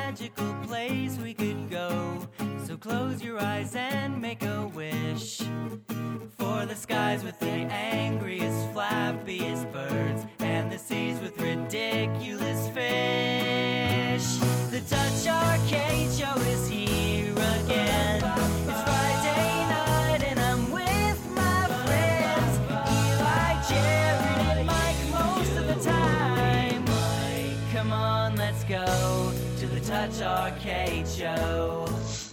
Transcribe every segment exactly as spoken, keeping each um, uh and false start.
magical place we could go. So close your eyes and make a wish for the skies with the angriest, flappiest birds and the seas with ridiculous fish. The Touch Arcade Show is here again. It's Friday night and I'm with my friends Eli, Jared, and Mike most of the time. Come on, let's go to the Touch Arcade Show.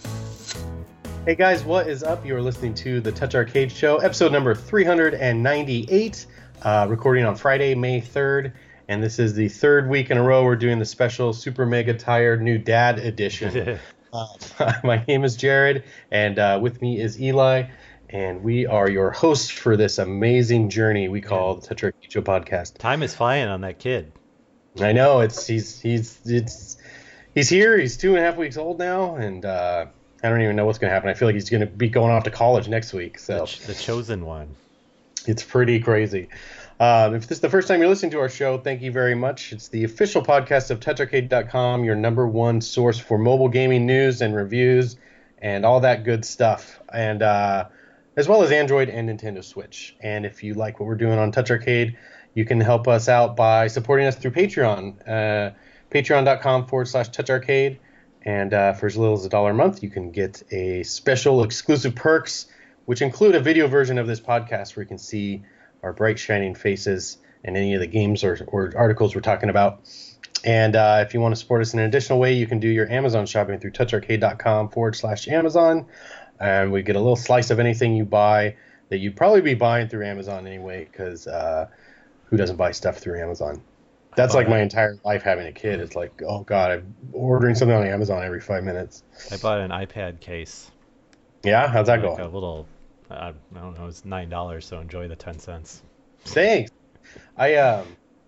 Hey guys, what is up? You're listening to the Touch Arcade Show, episode number three hundred ninety-eight, uh, recording on Friday, May third, and this is the third week in a row we're doing the special Super Mega Tired New Dad Edition. uh, my name is Jared, and uh, with me is Eli, and we are your hosts for this amazing journey we call the Touch Arcade Show podcast. Time is flying on that kid. I know, it's he's he's it's he's here. He's two and a half weeks old now, and uh, I don't even know what's going to happen. I feel like he's going to be going off to college next week. So the, ch- the chosen one. It's pretty crazy. Um, if this is the first time you're listening to our show, thank you very much. It's the official podcast of touch arcade dot com, your number one source for mobile gaming news and reviews and all that good stuff, and uh, as well as Android and Nintendo Switch. And if you like what we're doing on Touch Arcade, you can help us out by supporting us through Patreon, uh, patreon dot com forward slash touch arcade. And uh, for as little as a dollar a month, you can get a special exclusive perks, which include a video version of this podcast where you can see our bright, shining faces and any of the games or, or articles we're talking about. And uh, if you want to support us in an additional way, you can do your Amazon shopping through touch arcade dot com forward slash Amazon. And we get a little slice of anything you buy that you'd probably be buying through Amazon anyway, because uh, who doesn't buy stuff through Amazon? That's like my entire life having a kid. It's like, oh, God, I'm ordering something on Amazon every five minutes. I bought an iPad case. Yeah? How's that like going? A little, I don't know, it's nine dollars, so enjoy the ten cents. Thanks. I um,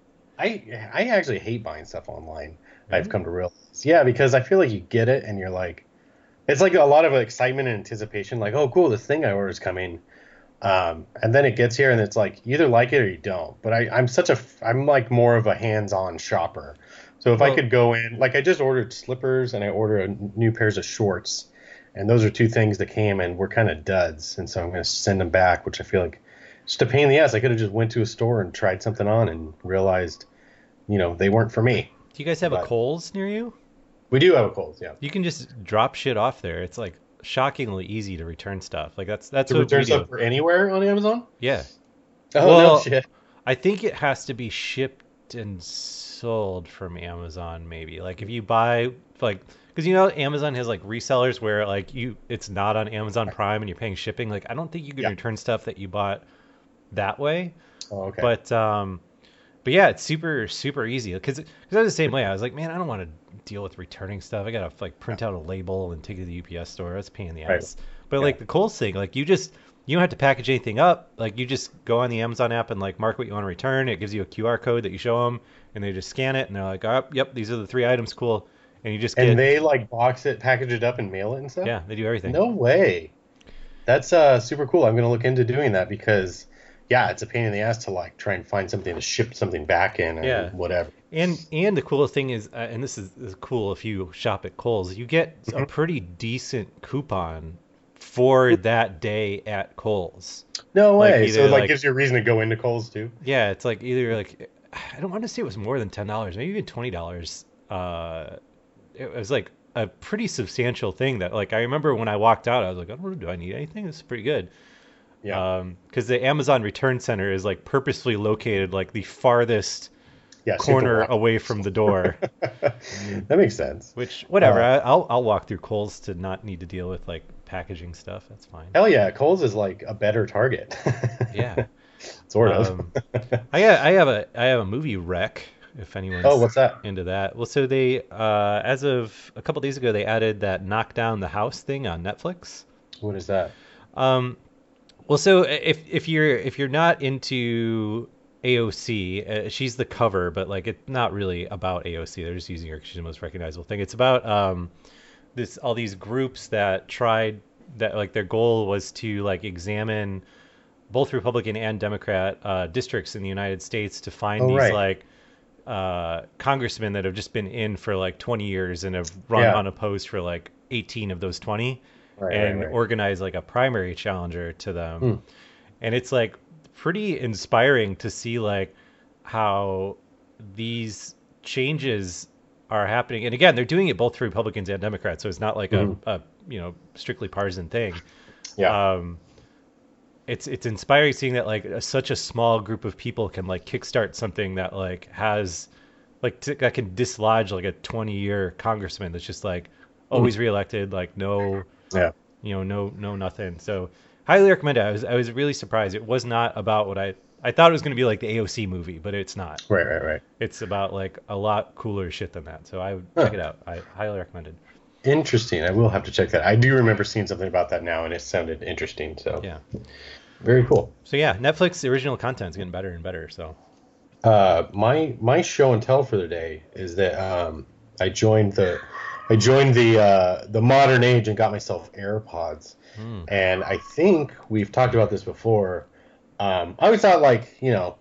I I actually hate buying stuff online. Mm-hmm. I've come to realize. Yeah, because I feel like you get it and you're like, it's like a lot of excitement and anticipation. Like, oh, cool, this thing I ordered is coming. Um, and then it gets here and it's like, you either like it or you don't. But I, I'm such a, I'm like more of a hands-on shopper. So if well, I could go in, like I just ordered slippers and I ordered a new pairs of shorts. And those are two things that came and were kind of duds. And so I'm going to send them back, which I feel like just a pain in the ass. I could have just went to a store and tried something on and realized, you know, they weren't for me. Do you guys have but a Kohl's near you? We do have a Kohl's, yeah. You can just drop shit off there. It's like shockingly easy to return stuff. Like that's that's to what return we stuff do. for anywhere on Amazon. Yeah. Oh well, no shit. I think it has to be shipped and sold from Amazon. Maybe like if you buy like because you know Amazon has like resellers where like you it's not on Amazon Prime and you're paying shipping. Like I don't think you can yeah. return stuff that you bought that way. Oh, okay. But um, but yeah, it's super super easy because because I was the same way. I was like, man, I don't want to deal with returning stuff. I gotta like print out a label and take it to the U P S store. That's a pain in the ass. Right. But yeah. like the Kohl's thing, like you just you don't have to package anything up. Like you just go on the Amazon app and like mark what you want to return. It gives you a Q R code that you show them, and they just scan it and they're like, oh, yep, these are the three items, cool. And you just get, and they like box it, package it up, and mail it and stuff. Yeah, they do everything. No way. That's uh super cool. I'm gonna look into doing that because yeah, it's a pain in the ass to like try and find something to ship something back in and yeah. whatever. And and the coolest thing is, uh, and this is, is cool if you shop at Kohl's, you get a pretty decent coupon for that day at Kohl's. No way. Like so it like, like gives you a reason to go into Kohl's too. Yeah, it's like either like I don't want to say it was more than ten dollars, maybe even twenty dollars. Uh, it was like a pretty substantial thing that like I remember when I walked out, I was like, I don't know, do I need anything? This is pretty good. Yeah. Um, because the Amazon Return Center is like purposefully located like the farthest yeah, corner away from the door. That makes sense. Which whatever, Uh, I, I'll I'll walk through Kohl's to not need to deal with like packaging stuff. That's fine. Hell yeah, Kohl's is like a better Target. Yeah. Sort of. Um, I I have a I have a movie rec. If anyone's oh, what's that? into that. Well, so they uh, as of a couple days ago, they added that Knock Down the House thing on Netflix. What is that? Um, well, so if if you're if you're not into A O C, uh, she's the cover, but like it's not really about A O C. They're just using her because she's the most recognizable thing. It's about um, this all these groups that tried that like their goal was to like examine both Republican and Democrat uh, districts in the United States to find oh, these right. like uh, congressmen that have just been in for like twenty years and have run Yeah. unopposed for like eighteen of those twenty, Right, and right, right. organize like a primary challenger to them. Hmm. And it's like pretty inspiring to see like how these changes are happening. And again, they're doing it both for Republicans and Democrats, so it's not like Mhm. a, a you know strictly partisan thing. Yeah. Um, it's it's inspiring seeing that like a, such a small group of people can like kickstart something that like has like t- that can dislodge like a twenty year congressman that's just like always reelected, like no Yeah. you know no no nothing. So highly recommend it. I was I was really surprised. It was not about what I I thought it was going to be like the A O C movie, but it's not. Right, right, right. It's about like a lot cooler shit than that. So I would Huh. check it out. I highly recommend it. Interesting. I will have to check that. I do remember seeing something about that now, and it sounded interesting. So Yeah. very cool. So yeah, Netflix original content is getting better and better. So Uh, my my show and tell for the day is that um, I joined the I joined the uh, the modern age and got myself AirPods, hmm. and I think we've talked about this before. Um, I always thought like you know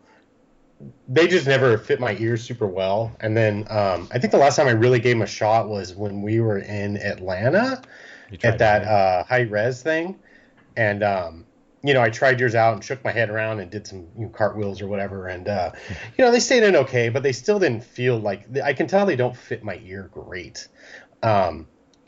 they just never fit my ears super well, and then um, I think the last time I really gave them a shot was when we were in Atlanta You tried at that it. uh, high res thing, and um, you know I tried yours out and shook my head around and did some you know, cartwheels or whatever, and uh, you know they stayed in okay, but they still didn't feel like I can tell they don't fit my ear great. Um,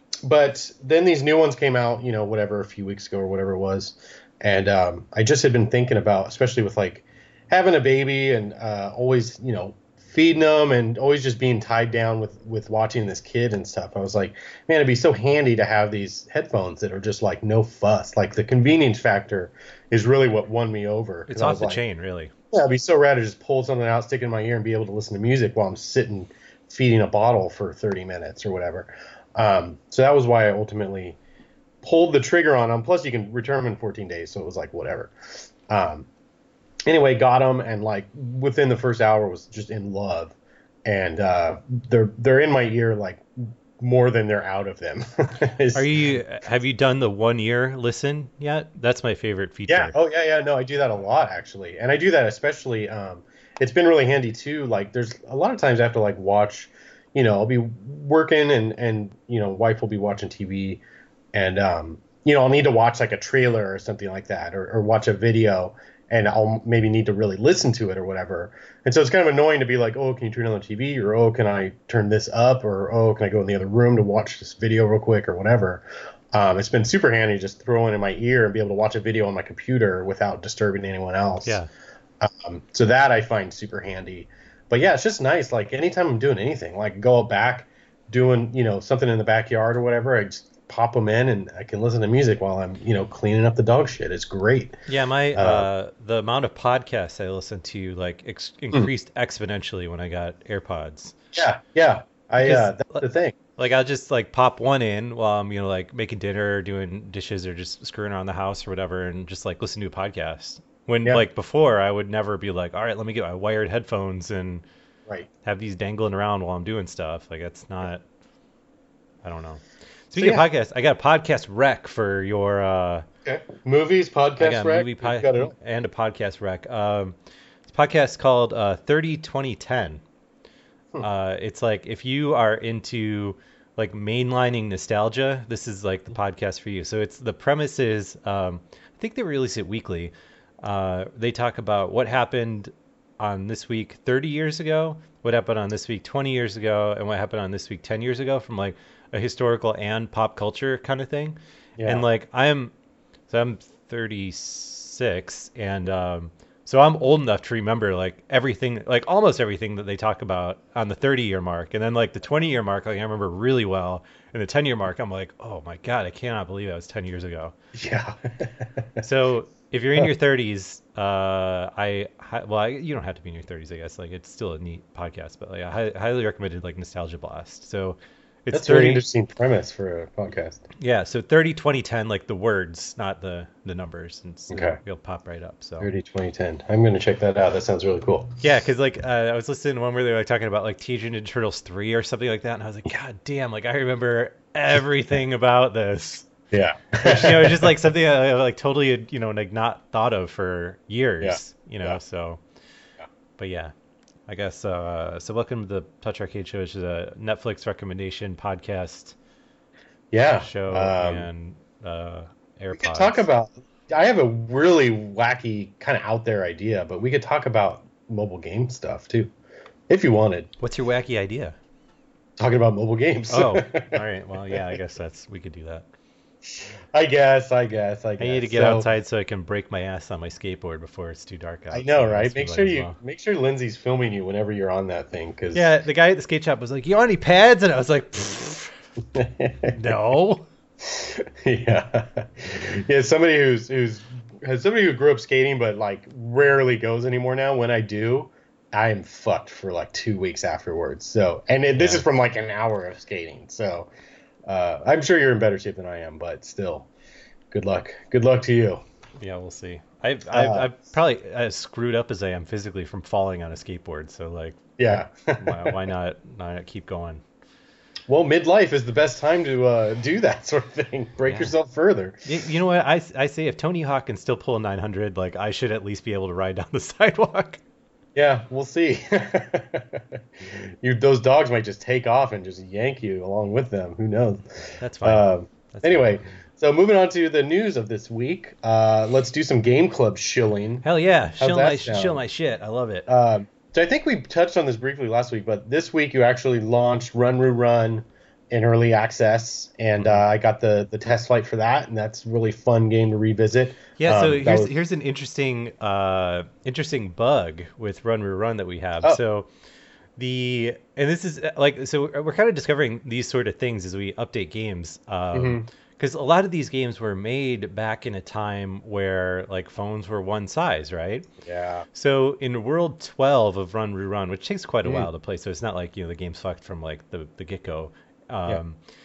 but then these new ones came out, you know, whatever a few weeks ago or whatever it was, and um, I just had been thinking about, especially with like having a baby and uh, always you know feeding them and always just being tied down with with watching this kid and stuff. I was like, man, it'd be so handy to have these headphones that are just like no fuss. Like the convenience factor is really what won me over. 'Cause It's I off was the like, chain, really. yeah, it'd be so rad to just pull something out, stick it in my ear, and be able to listen to music while I'm sitting feeding a bottle for thirty minutes or whatever. Um, so that was why I ultimately pulled the trigger on them. Plus, you can return them in fourteen days, so it was like whatever. Um, anyway, got them, and like within the first hour was just in love, and uh, they're they're in my ear like more than they're out of them. It's- Are you have you done the one year listen yet? That's my favorite feature. Yeah. Oh, yeah, yeah. No, I do that a lot actually, and I do that especially. Um, it's been really handy too. Like, there's a lot of times I have to like watch. You know, I'll be working and and you know, wife will be watching T V, and um, you know, I'll need to watch like a trailer or something like that, or, or watch a video, and I'll maybe need to really listen to it or whatever. And so it's kind of annoying to be like, oh, can you turn on the T V, or oh, can I turn this up, or oh, can I go in the other room to watch this video real quick or whatever. Um, it's been super handy to just throw it in my ear and be able to watch a video on my computer without disturbing anyone else. Yeah. Um, so that I find super handy. But yeah, it's just nice. Like anytime I'm doing anything, like go out back, doing you know something in the backyard or whatever, I just pop them in and I can listen to music while I'm you know cleaning up the dog shit. It's great. Yeah, my Uh, uh, the amount of podcasts I listen to like ex- increased exponentially when I got AirPods. Yeah, yeah. I Because, uh, that's the thing. Like I'll just like pop one in while I'm you know like making dinner or doing dishes or just screwing around the house or whatever, and just like listen to a podcast. When Yeah. like before I would never be like, all right, let me get my wired headphones and Right. have these dangling around while I'm doing stuff. Like that's not. I don't know. Speaking yeah. of podcasts, I got a podcast rec for your. Uh, Okay. Movies, I podcast, got a rec. movie You've got it pod all. and a podcast rec. Um, it's a podcast called uh, thirty twenty ten. Hmm. Uh, it's like if you are into like mainlining nostalgia, this is like the podcast for you. So it's the premise is um, I think they release it weekly. Uh, they talk about what happened on this week thirty years ago, what happened on this week twenty years ago, and what happened on this week ten years ago from like a historical and pop culture kind of thing. Yeah. And like I'm so I'm thirty-six, and um, so I'm old enough to remember like everything, like almost everything that they talk about on the thirty year mark, and then like the twenty year mark, like I remember really well, and the ten year mark, I'm like, oh my god, I cannot believe that was ten years ago. Yeah. So if you're in your thirties, uh, I hi- well, I, you don't have to be in your thirties, I guess. Like it's still a neat podcast, but like I hi- highly recommended like Nostalgia Blast. So it's That's a very thirty. interesting premise for a podcast. Yeah, so thirty, twenty, ten, like the words, not the the numbers, and so Okay. it'll pop right up. So thirty twenty ten. I'm going to check that out. That sounds really cool. yeah, because like uh, I was listening to one where they were like talking about like Teenage Mutant Ninja Turtles three or something like that, and I was like, God damn, like I remember everything about this. Yeah. Which, you know, it's just like something I like totally, you know, like not thought of for years. Yeah. You know, Yeah. so. Yeah. But yeah, I guess. Uh, so welcome to the Touch Arcade Show, which is a Netflix recommendation podcast Yeah. show Um, and uh, AirPods. we could talk about. I have a really wacky, kind of out there idea, but we could talk about mobile game stuff too, if you wanted. What's your wacky idea? Talking about mobile games. Oh, all right. Well, yeah, I guess that's we could do that. I guess, I guess, I guess. I need to get So- outside so I can break my ass on my skateboard before it's too dark out. I know, So right? that's Make what sure I as you well. make sure Lindsay's filming you whenever you're on that thing, because Yeah, the guy at the skate shop was like, "You want any pads?" And I was like, "Pfft, "No." yeah, yeah. Somebody who's who's has somebody who grew up skating but like rarely goes anymore now. When I do, I am fucked for like two weeks afterwards. So, and it, this Yeah. is from like an hour of skating. So, uh, I'm sure you're in better shape than I am, but still, good luck. Good luck to you. Yeah, we'll see. I've I've, Uh, I've probably as screwed up as I am physically from falling on a skateboard. So like, Yeah. why, why not why not keep going? Well, midlife is the best time to uh, do that sort of thing. Break Yeah. yourself further. You, you know what? I, I say if Tony Hawk can still pull a nine hundred, like I should at least be able to ride down the sidewalk. Yeah, we'll see. you those dogs might just take off and just yank you along with them. Who knows? That's fine. Um, That's anyway, fine. so moving on to the news of this week, uh, let's do some game club shilling. Hell yeah, shill that my sound? shill my shit. I love it. Um, so I think we touched on this briefly last week, but this week you actually launched Run Roo Run in early access, and uh, I got the the test flight for that, and that's a really fun game to revisit. Yeah, so Um, that here's was- here's an interesting uh interesting bug with Run Run Run that we have. Oh. So the and this is uh, like so we're, we're kind of discovering these sort of things as we update games. Um Mhm. because a lot of these games were made back in a time where like phones were one size, right? yeah. So in World twelve of Run Roo Run, which takes quite a Mm. while to play, so it's not like you know the game's fucked from like the the get go. Um, Yeah.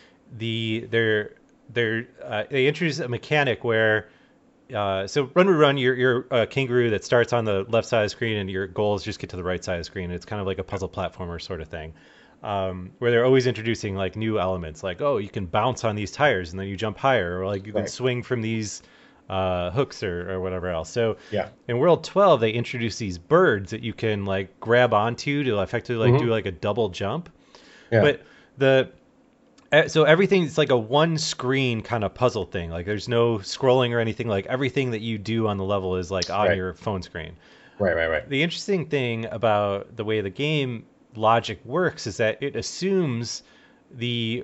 The they're they're uh, they introduce a mechanic where uh, so Run Roo Run, you're you're a kangaroo that starts on the left side of the screen, and your goal is just get to the right side of the screen. It's kind of like a puzzle platformer sort of thing. Um, where they're always introducing like new elements, like oh, you can bounce on these tires and then you jump higher, or like you can Right. swing from these uh, hooks or, or whatever else. So Yeah. in World twelve, they introduced these birds that you can like grab onto to effectively like Mhm. do like a double jump. Yeah. But the eh, so everything's like a one screen kind of puzzle thing. Like there's no scrolling or anything. Like everything that you do on the level is like on Right. your phone screen. Right. Right. Right. The interesting thing about the way the game logic works is that it assumes the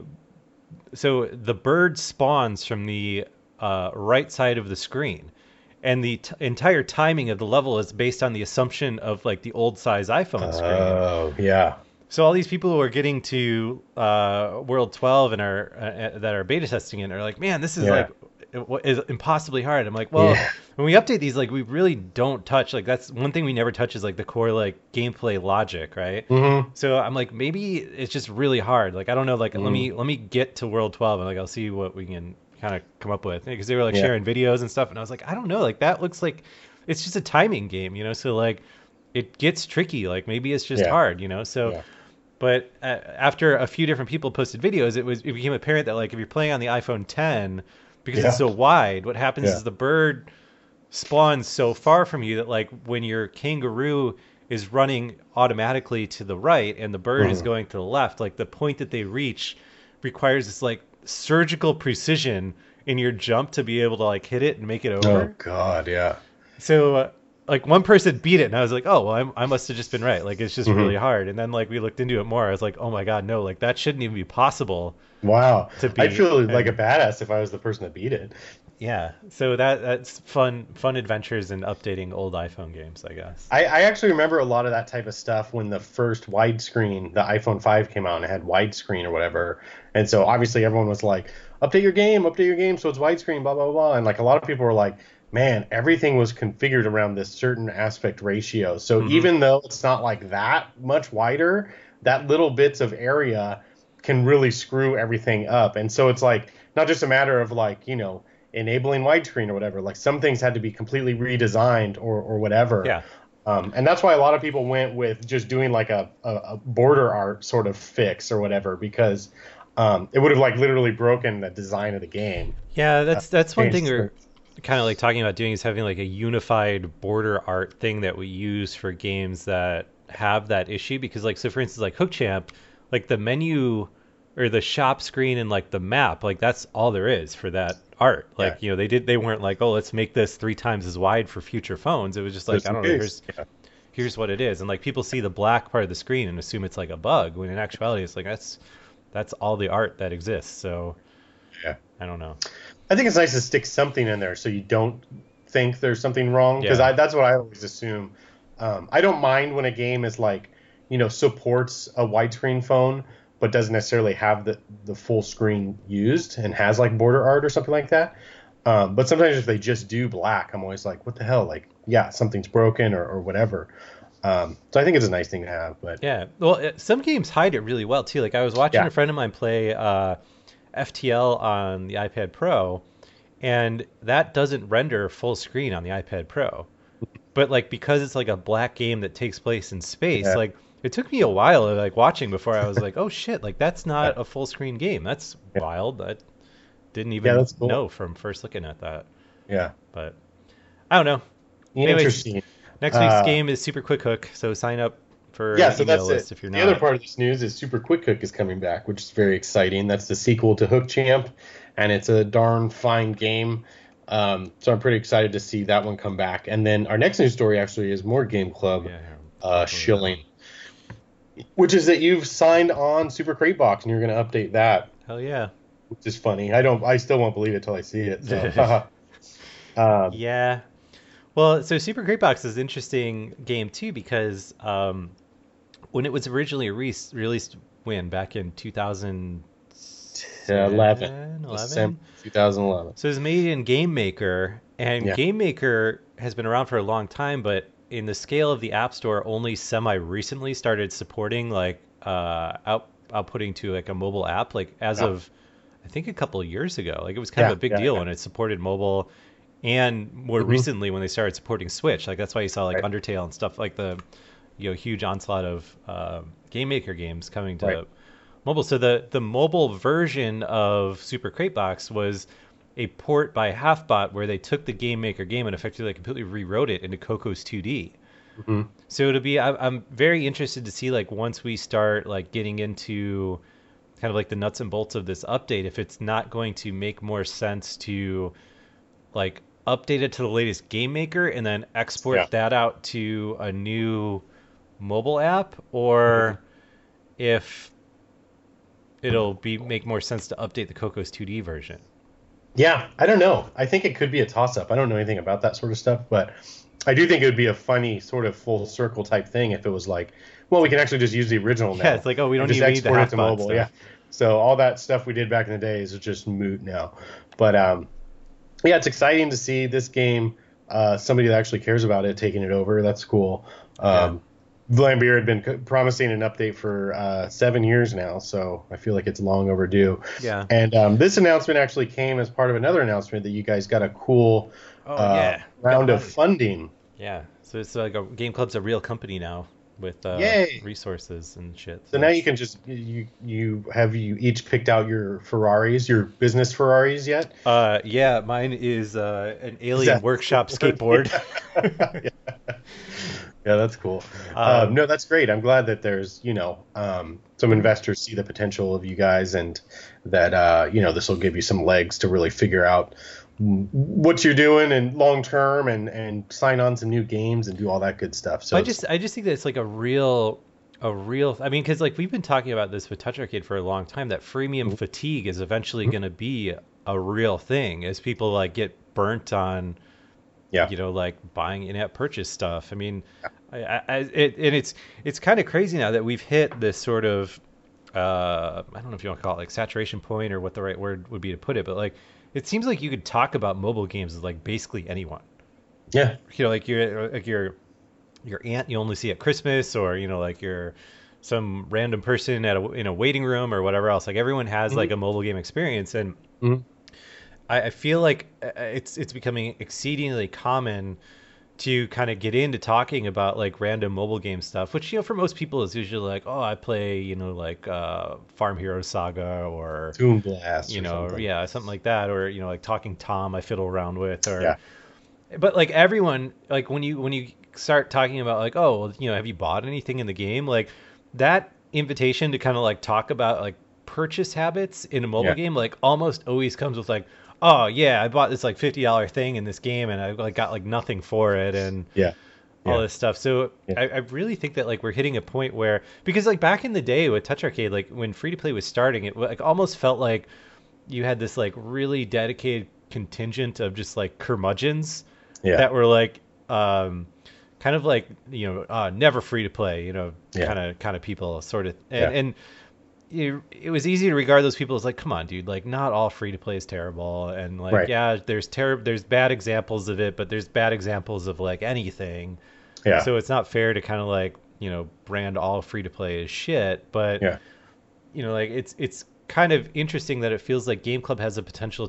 so the bird spawns from the uh, right side of the screen, and the t- entire timing of the level is based on the assumption of like the old size iPhone screen. Oh, yeah. So all these people who are getting to uh, World twelve and are uh, that are beta testing it are like, man, this is Yeah. like it wa- is impossibly hard. I'm like, well, Yeah. when we update these, like we really don't touch like that's one thing we never touch is like the core like gameplay logic, right? Mm-hmm. So I'm like, maybe it's just really hard. Like I don't know. Like let Mm. me let me get to World twelve and like I'll see what we can kind of come up with because they were like Yeah. sharing videos and stuff, and I was like, I don't know. Like that looks like it's just a timing game, you know. So like it gets tricky. Like maybe it's just Yeah. hard, you know. So. Yeah. But uh, after a few different people posted videos, it was it became apparent that like if you're playing on the iPhone ten, because it's Yeah. so wide, what happens Yeah. is the bird spawns so far from you that like when your kangaroo is running automatically to the right and the bird is Mhm. going to the left, like the point that they reach requires this like surgical precision in your jump to be able to like hit it and make it over. Oh, God. Yeah. So, uh, like, one person beat it, and I was like, oh, well, I'm, I must have just been right. Like, it's just Mhm. really hard. And then, like, we looked into it more. I was like, oh, my God, no. Like, that shouldn't even be possible. Wow. To I'd beat, feel like a and- badass if I was the person that beat it. Yeah. So that that's fun fun adventures in updating old iPhone games, I guess. I, I actually remember a lot of that type of stuff when the first widescreen, the iPhone five came out and it had widescreen or whatever. And so obviously everyone was like, update your game, update your game so it's widescreen, blah, blah, blah. And like a lot of people were like, man, everything was configured around this certain aspect ratio. So Mhm. even though it's not like that much wider, that little bits of area can really screw everything up. And so it's like not just a matter of like, you know, enabling widescreen or whatever. Like some things had to be completely redesigned or, or whatever. Yeah. Um, and that's why a lot of people went with just doing like a, a, a border art sort of fix or whatever, because um, it would have like literally broken the design of the game. Yeah, that's that's one changed thing we're the- kind of like talking about doing is having like a unified border art thing that we use for games that have that issue because like so for instance like HookChamp, like the menu or the shop screen and like the map, like that's all there is for that art. Like, Yeah. you know, they did they weren't like, oh, let's make this three times as wide for future phones. It was just like, Just I in don't know, case. here's Yeah. here's what it is. And like people see the black part of the screen and assume it's like a bug when in actuality it's like that's that's all the art that exists. So Yeah. I don't know. I think it's nice to stick something in there so you don't think there's something wrong because Yeah. I that's what I always assume. Um, I don't mind when a game is like, you know, supports a widescreen phone but doesn't necessarily have the the full screen used and has like border art or something like that. Um, but sometimes if they just do black, I'm always like, what the hell? Like, yeah, something's broken or, or whatever. Um, so I think it's a nice thing to have. But Yeah. Well, it- some games hide it really well too. Like I was watching Yeah. a friend of mine play uh, F T L on the iPad Pro, and that doesn't render full screen on the iPad Pro. But like because it's like a black game that takes place in space, Yeah. like it took me a while of like watching before I was like, oh shit, like that's not a full screen game. That's Yeah. wild. I didn't Yeah, even that's cool. know from first looking at that. yeah, But I don't know. Anyways, interesting. Next week's Uh, game is Super Quick Hook, so sign up for Yeah, an so email that's list it. if you're The not. other part of this news is Super Quick Hook is coming back, which is very exciting. That's the sequel to Hook Champ, and it's a darn fine game. Um, so I'm pretty excited to see that one come back. And then our next news story actually is more Game Club Yeah, yeah. uh, shilling, which is that you've signed on Super Crate Box and you're going to update that, Hell yeah. which is funny. I don't, I still won't believe it till I see it. So, um, Yeah. Well, so Super Great Box is an interesting game too because um, when it was originally re- released, when back in two thousand eleven, eleven? December twenty eleven. So it was made in Game Maker, and Yeah. Game Maker has been around for a long time, but in the scale of the App Store, only semi recently started supporting like uh, out outputting to like a mobile app, like as Yeah. of I think a couple of years ago. Like it was kind Yeah, of a big yeah, deal yeah. when it supported mobile, and more Mhm. recently when they started supporting Switch. Like that's why you saw like Right. Undertale and stuff like the you know huge onslaught of uh, Game Maker games coming to Right. mobile. So the the mobile version of Super Crate Box was a port by Halfbot where they took the Game Maker game and effectively like, completely rewrote it into Cocos two D. Mhm. So it'll be I, I'm very interested to see like once we start like getting into kind of like the nuts and bolts of this update, if it's not going to make more sense to like update it to the latest Game Maker and then export Yeah. that out to a new mobile app, or if it'll be make more sense to update the Cocos two D version. Yeah, I don't know. I think it could be a toss-up. I don't know anything about that sort of stuff, but I do think it would be a funny sort of full circle type thing if it was like, well, we can actually just use the original now. Yeah, it's like, oh, we and don't just even need the export it to Halfbot mobile. stuff. Yeah. So all that stuff we did back in the day is just moot now. But um, yeah, it's exciting to see this game. Uh, somebody that actually cares about it taking it over. That's cool. Um, Vlambeer had been c- promising an update for uh, seven years now, so I feel like it's long overdue. Yeah. And um, this announcement actually came as part of another announcement that you guys got a cool Oh uh, yeah. round Got of money. funding. Yeah. So it's like a Game Club's a real company now with uh, Yay. resources and shit. So now you can just you you have you each picked out your Ferraris, your business Ferraris yet? Uh, yeah, mine is uh, an Alien that- Workshop skateboard. yeah. Yeah, that's cool. Um, um, no, that's great. I'm glad that there's, you know, um, some investors see the potential of you guys, and that, uh, you know, this will give you some legs to really figure out what you're doing and long term, and and sign on some new games and do all that good stuff. So I it's- just I just think that it's like a real a real I mean because like we've been talking about this with Touch Arcade for a long time, that freemium fatigue is eventually going to be a real thing as people like get burnt on yeah, you know like buying in-app purchase stuff. I mean I, I, I it, and it's it's kind of crazy now that we've hit this sort of uh I don't know if you want to call it like saturation point or what the right word would be to put it, but like it seems like you could talk about mobile games with like basically anyone. yeah, You know, like your like your your aunt you only see at Christmas, or you know, like your some random person at a, in a waiting room or whatever else. Like everyone has like a mobile game experience, and Mhm. I, I feel like uh, it's it's becoming exceedingly common to kind of get into talking about like random mobile game stuff, which you know for most people is usually like, oh, I play you know like uh, Farm Hero Saga, or Toon Blast, you or know, something. yeah, something like that, or you know, like Talking Tom, I fiddle around with, or. Yeah. But like everyone, like when you when you start talking about like, oh, well, you know, have you bought anything in the game? Like that invitation to kind of like talk about like purchase habits in a mobile Yeah. game, like almost always comes with like, oh yeah, I bought this like fifty dollar thing in this game and I like got like nothing for it and Yeah. all Yeah. this stuff. So Yeah. I, I really think that like we're hitting a point where, because like back in the day with Touch Arcade, like when free to play was starting, it like almost felt like you had this like really dedicated contingent of just like curmudgeons Yeah. that were like um kind of like, you know, uh never free to play, you know, Yeah. kind of kind of people sort of, and, Yeah. and it, it was easy to regard those people as like, come on, dude, like not all free to play is terrible, and like Right. yeah, there's terrible, there's bad examples of it, but there's bad examples of like anything. Yeah. So it's not fair to kind of like, you know, brand all free to play as shit, but Yeah. you know, like it's it's kind of interesting that it feels like Game Club has the potential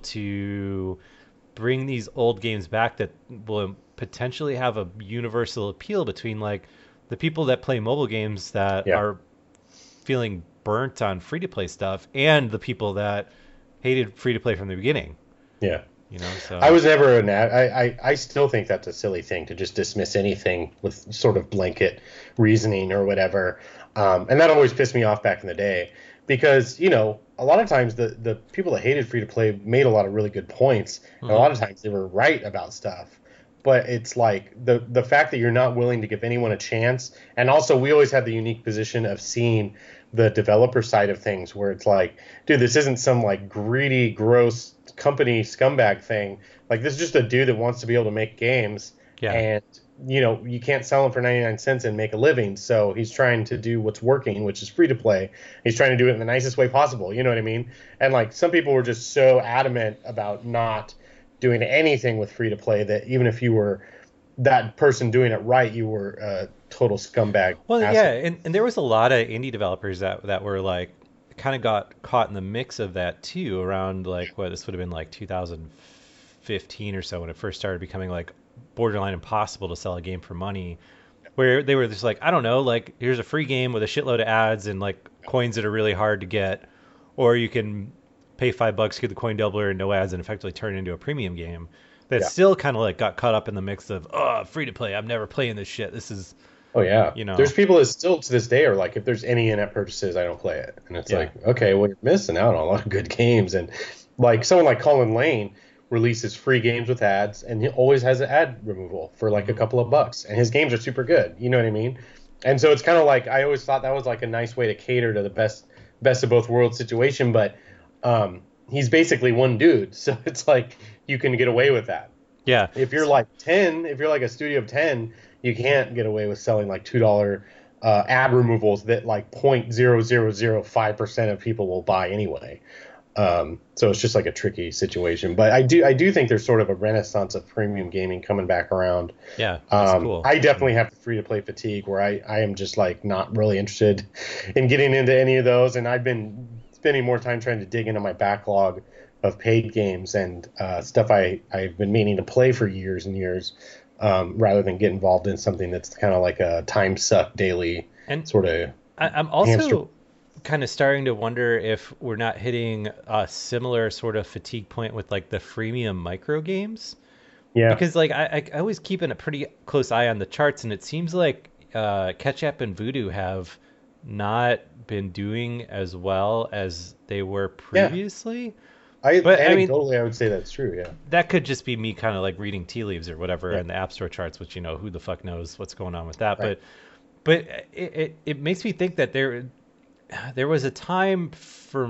to bring these old games back that will potentially have a universal appeal between like the people that play mobile games that Yeah. are feeling burnt on free to play stuff and the people that hated free to play from the beginning, Yeah. you know. So I was never an ad. I, I, I still think that's a silly thing to just dismiss anything with sort of blanket reasoning or whatever. Um, and that always pissed me off back in the day because, you know, a lot of times the, the people that hated free to play made a lot of really good points. And a Mhm. lot of times they were right about stuff. But it's like the, the fact that you're not willing to give anyone a chance. And also, we always had the unique position of seeing the developer side of things where it's like, dude, this isn't some like greedy, gross company scumbag thing. Like, this is just a dude that wants to be able to make games. Yeah. And, you know, you can't sell them for ninety-nine cents and make a living. So he's trying to do what's working, which is free to play. He's trying to do it in the nicest way possible. You know what I mean? And like, some people were just so adamant about not doing anything with free to play that even if you were that person doing it right, you were a total scumbag. Well, asshole. yeah, and, and there was a lot of indie developers that that were like kind of got caught in the mix of that too around like what this would have been like two thousand fifteen or so when it first started becoming like borderline impossible to sell a game for money, where they were just like, I don't know, like here's a free game with a shitload of ads and like coins that are really hard to get, or you can pay five bucks, get the coin doubler and no ads and effectively turn it into a premium game. That Yeah. still kind of like got caught up in the mix of, oh, free to play, I'm never playing this shit. This is Oh yeah. You know. There's people that still to this day are like, if there's any in-app purchases, I don't play it. And it's Yeah. like, okay, well, you're missing out on a lot of good games. And like someone like Colin Lane releases free games with ads, and he always has an ad removal for like a couple of bucks. And his games are super good. You know what I mean? And so it's kind of like, I always thought that was like a nice way to cater to the best best of both worlds situation. But um, he's basically one dude, so it's like you can get away with that. yeah. If you're like ten, if you're like a studio of ten, you can't get away with selling like two dollar uh, ad removals that like zero point zero zero zero five percent of people will buy anyway. Um, so it's just like a tricky situation. But I do I do think there's sort of a renaissance of premium gaming coming back around. Yeah, that's Um, cool. I definitely have the free to play fatigue where I, I am just like not really interested in getting into any of those. And I've been spending more time trying to dig into my backlog of paid games and uh, stuff I, I've been meaning to play for years and years, um, rather than get involved in something that's kind of like a time suck daily And sort of. I, I'm also hamster- kind of starting to wonder if we're not hitting a similar sort of fatigue point with like the freemium micro games. Yeah. Because like I, I I always keeping a pretty close eye on the charts, and it seems like uh, Ketchup and Voodoo have not been doing as well as they were previously. I, but, I mean- anecdotally, I would say that's true. Yeah. That could just be me kind of like reading tea leaves or whatever Yeah. in the App Store charts, which, you know, who the fuck knows what's going on with that. Right. But but it, it, it makes me think that there there was a time for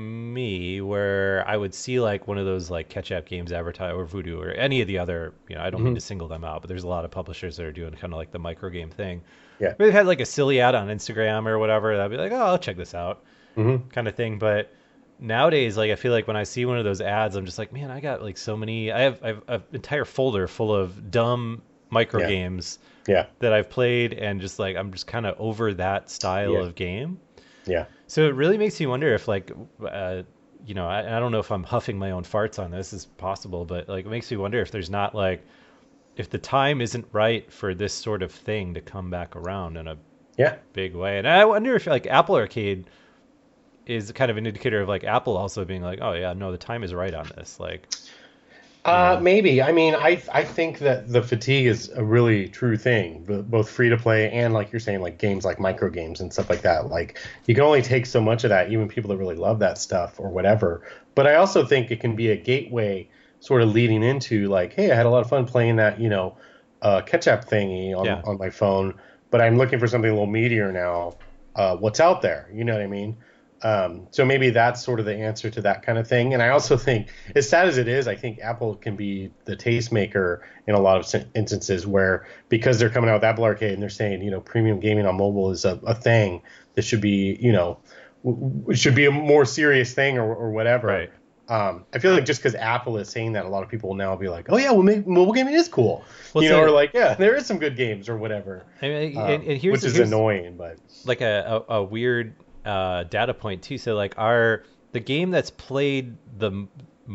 me where I would see like one of those like Ketchup games advertised, or Voodoo, or any of the other, you know, I don't mean Mhm. to single them out, but there's a lot of publishers that are doing kind of like the micro game thing. Yeah. Where they had like a silly ad on Instagram or whatever, that'd be like, oh, I'll check this out, Mm-hmm. kind of thing. But nowadays, like I feel like when I see one of those ads, I'm just like, man, I got like so many. I have I have an entire folder full of dumb micro Yeah. games Yeah. that I've played, and just like I'm just kind of over that style Yeah. of game. Yeah. So it really makes me wonder if like, uh, you know, I, I don't know if I'm huffing my own farts on this. Is possible, but like it makes me wonder if there's not like, if the time isn't right for this sort of thing to come back around in a Yeah. big way. And I wonder if like Apple Arcade is kind of an indicator of like Apple also being like, oh yeah, no, the time is right on this. Like, Uh, know? maybe. I mean, I I think that the fatigue is a really true thing, b- both free to play and like you're saying, like games like micro games and stuff like that. Like you can only take so much of that, even people that really love that stuff or whatever. But I also think it can be a gateway, sort of leading into like, hey, I had a lot of fun playing that, you know, uh, catch-up thingy on Yeah. on my phone, but I'm looking for something a little meatier now. Uh, what's out there? You know what I mean? Um, so maybe that's sort of the answer to that kind of thing. And I also think, as sad as it is, I think Apple can be the tastemaker in a lot of sin- instances where, because they're coming out with Apple Arcade and they're saying, you know, premium gaming on mobile is a, a thing that should be, you know, w- w- should be a more serious thing or, or whatever. Right. Um, I feel like just because Apple is saying that, a lot of people will now be like, oh yeah, well, maybe mobile gaming is cool, Well, you know, so- or like, yeah, there is some good games or whatever, I mean, um, and, and here's which is here's annoying, but like a, a, a weird uh, data point too. So like our the game that's played the m-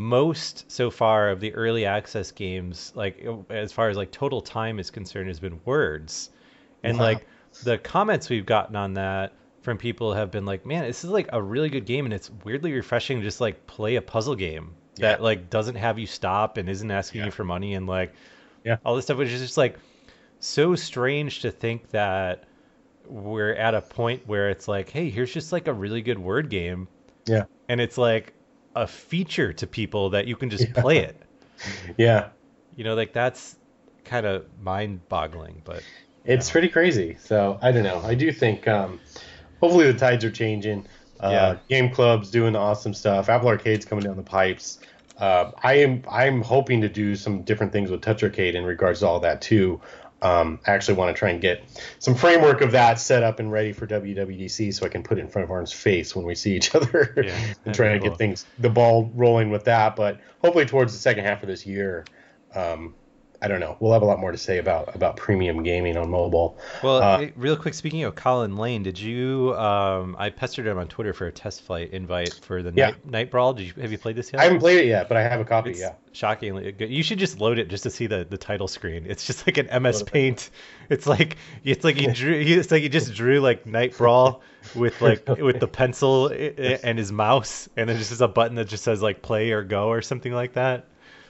most so far of the early access games, like as far as like total time is concerned, has been Words, and Wow. like the comments we've gotten on that from people have been like, man, this is like a really good game, and it's weirdly refreshing to just like play a puzzle game that Yeah. like doesn't have you stop and isn't asking Yeah. you for money and like Yeah. all this stuff, which is just like so strange to think that we're at a point where it's like, hey, here's just like a really good word game, yeah, and it's like a feature to people that you can just play it. yeah. You know, like that's kind of mind-boggling, but It's Yeah. pretty crazy. So I don't know. I do think um, hopefully the tides are changing. Uh, Yeah. Game clubs doing awesome stuff. Apple Arcade's coming down the pipes. Uh, I am I'm hoping to do some different things with Touch Arcade in regards to all that too. Um, I actually want to try and get some framework of that set up and ready for W W D C so I can put it in front of Arn's face when we see each other Yeah, and that'd try be to cool. get things the ball rolling with that. But hopefully towards the second half of this year, um, I don't know. We'll have a lot more to say about about premium gaming on mobile. Well, Uh, eh, real quick, speaking of Colin Lane, did you? Um, I pestered him on Twitter for a test flight invite for the Yeah. night night brawl. Did you have you played this yet? I haven't played it yet, but I have a copy. It's Yeah. shockingly good. You should just load it just to see the, the title screen. It's just like an M S Load it. Paint. It's like it's like he drew. It's like he just drew like Night Brawl with like with the pencil i- i- and his mouse, and then just has a button that just says like play or go or something like that.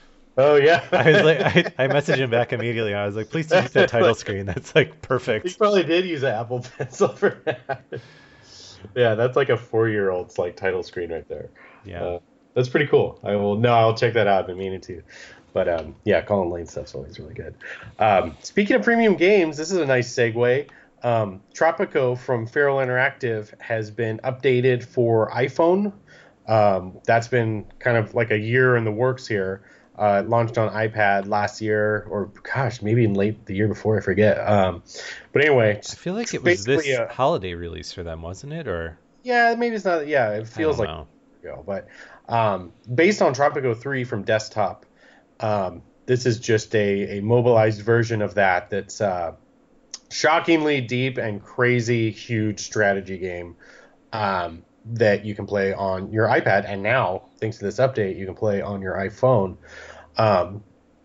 Oh yeah. I was like, I, I messaged him back immediately. I was like, please delete that title screen. That's like He perfect. probably did use an Apple Pencil for that. Yeah, that's like a four-year-old's like title screen right there. Yeah. Uh, that's pretty cool. I will. No, I'll check that out. I've been meaning to. But um, yeah, Colin Lane stuff's always really good. Um, speaking of premium games, this is a nice segue. Um, Tropico from Feral Interactive has been updated for iPhone. Um, that's been kind of like a year in the works here. Uh, it launched on iPad last year, or gosh, maybe in late the year before, I forget. Um, but anyway, I feel like it was this basically a- holiday release for them, wasn't it? Or yeah, maybe it's not. Yeah, it I feels don't like know. ago, but um, based on Tropico three from desktop, um, this is just a, a mobilized version of that. That's uh, shockingly deep and crazy huge strategy game um, that you can play on your iPad, and now thanks to this update, you can play on your iPhone. Um,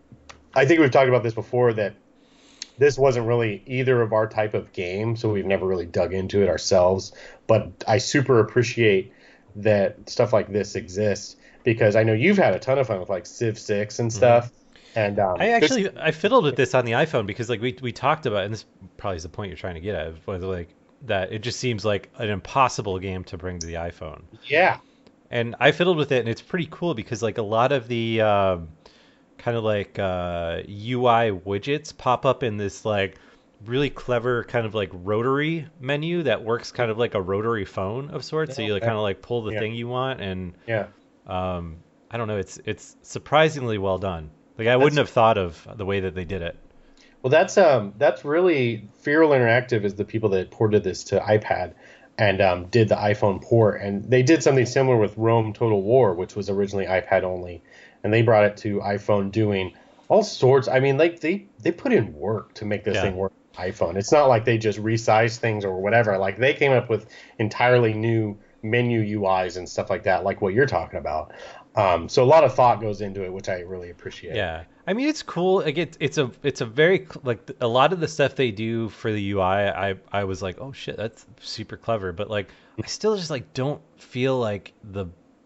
I think we've talked about this before that this wasn't really either of our type of game, so we've never really dug into it ourselves. But I super appreciate that stuff like this exists because I know you've had a ton of fun with like Civ six and stuff. And um, I this- actually I fiddled with this on the iPhone because like we we talked about, and this probably is the point you're trying to get at, was like that it just seems like an impossible game to bring to the iPhone. yeah, And I fiddled with it, and it's pretty cool because like a lot of the um, kind of like uh, U I widgets pop up in this like really clever kind of like rotary menu that works kind of like a rotary phone of sorts. So you like Yeah. kind of like pull the Yeah. thing you want, and yeah. um, I don't know, it's it's surprisingly well done. Like I wouldn't have thought of the way that they did it. Well, that's um that's really Feral Interactive is the people that ported this to iPad and um, did the iPhone port, and they did something similar with Rome Total War, which was originally iPad only, and they brought it to iPhone doing all sorts. I mean, like they they put in work to make this Yeah. thing work on iPhone. It's not like they just resized things or whatever. Like they came up with entirely new menu U Is and stuff like that, like what you're talking about. Um, so a lot of thought goes into it, which I really appreciate. Yeah, I mean it's cool. Like it's it's a it's a very cl- like a lot of the stuff they do for the U I. I I was like, oh shit, that's super clever. But like I still just like don't feel like the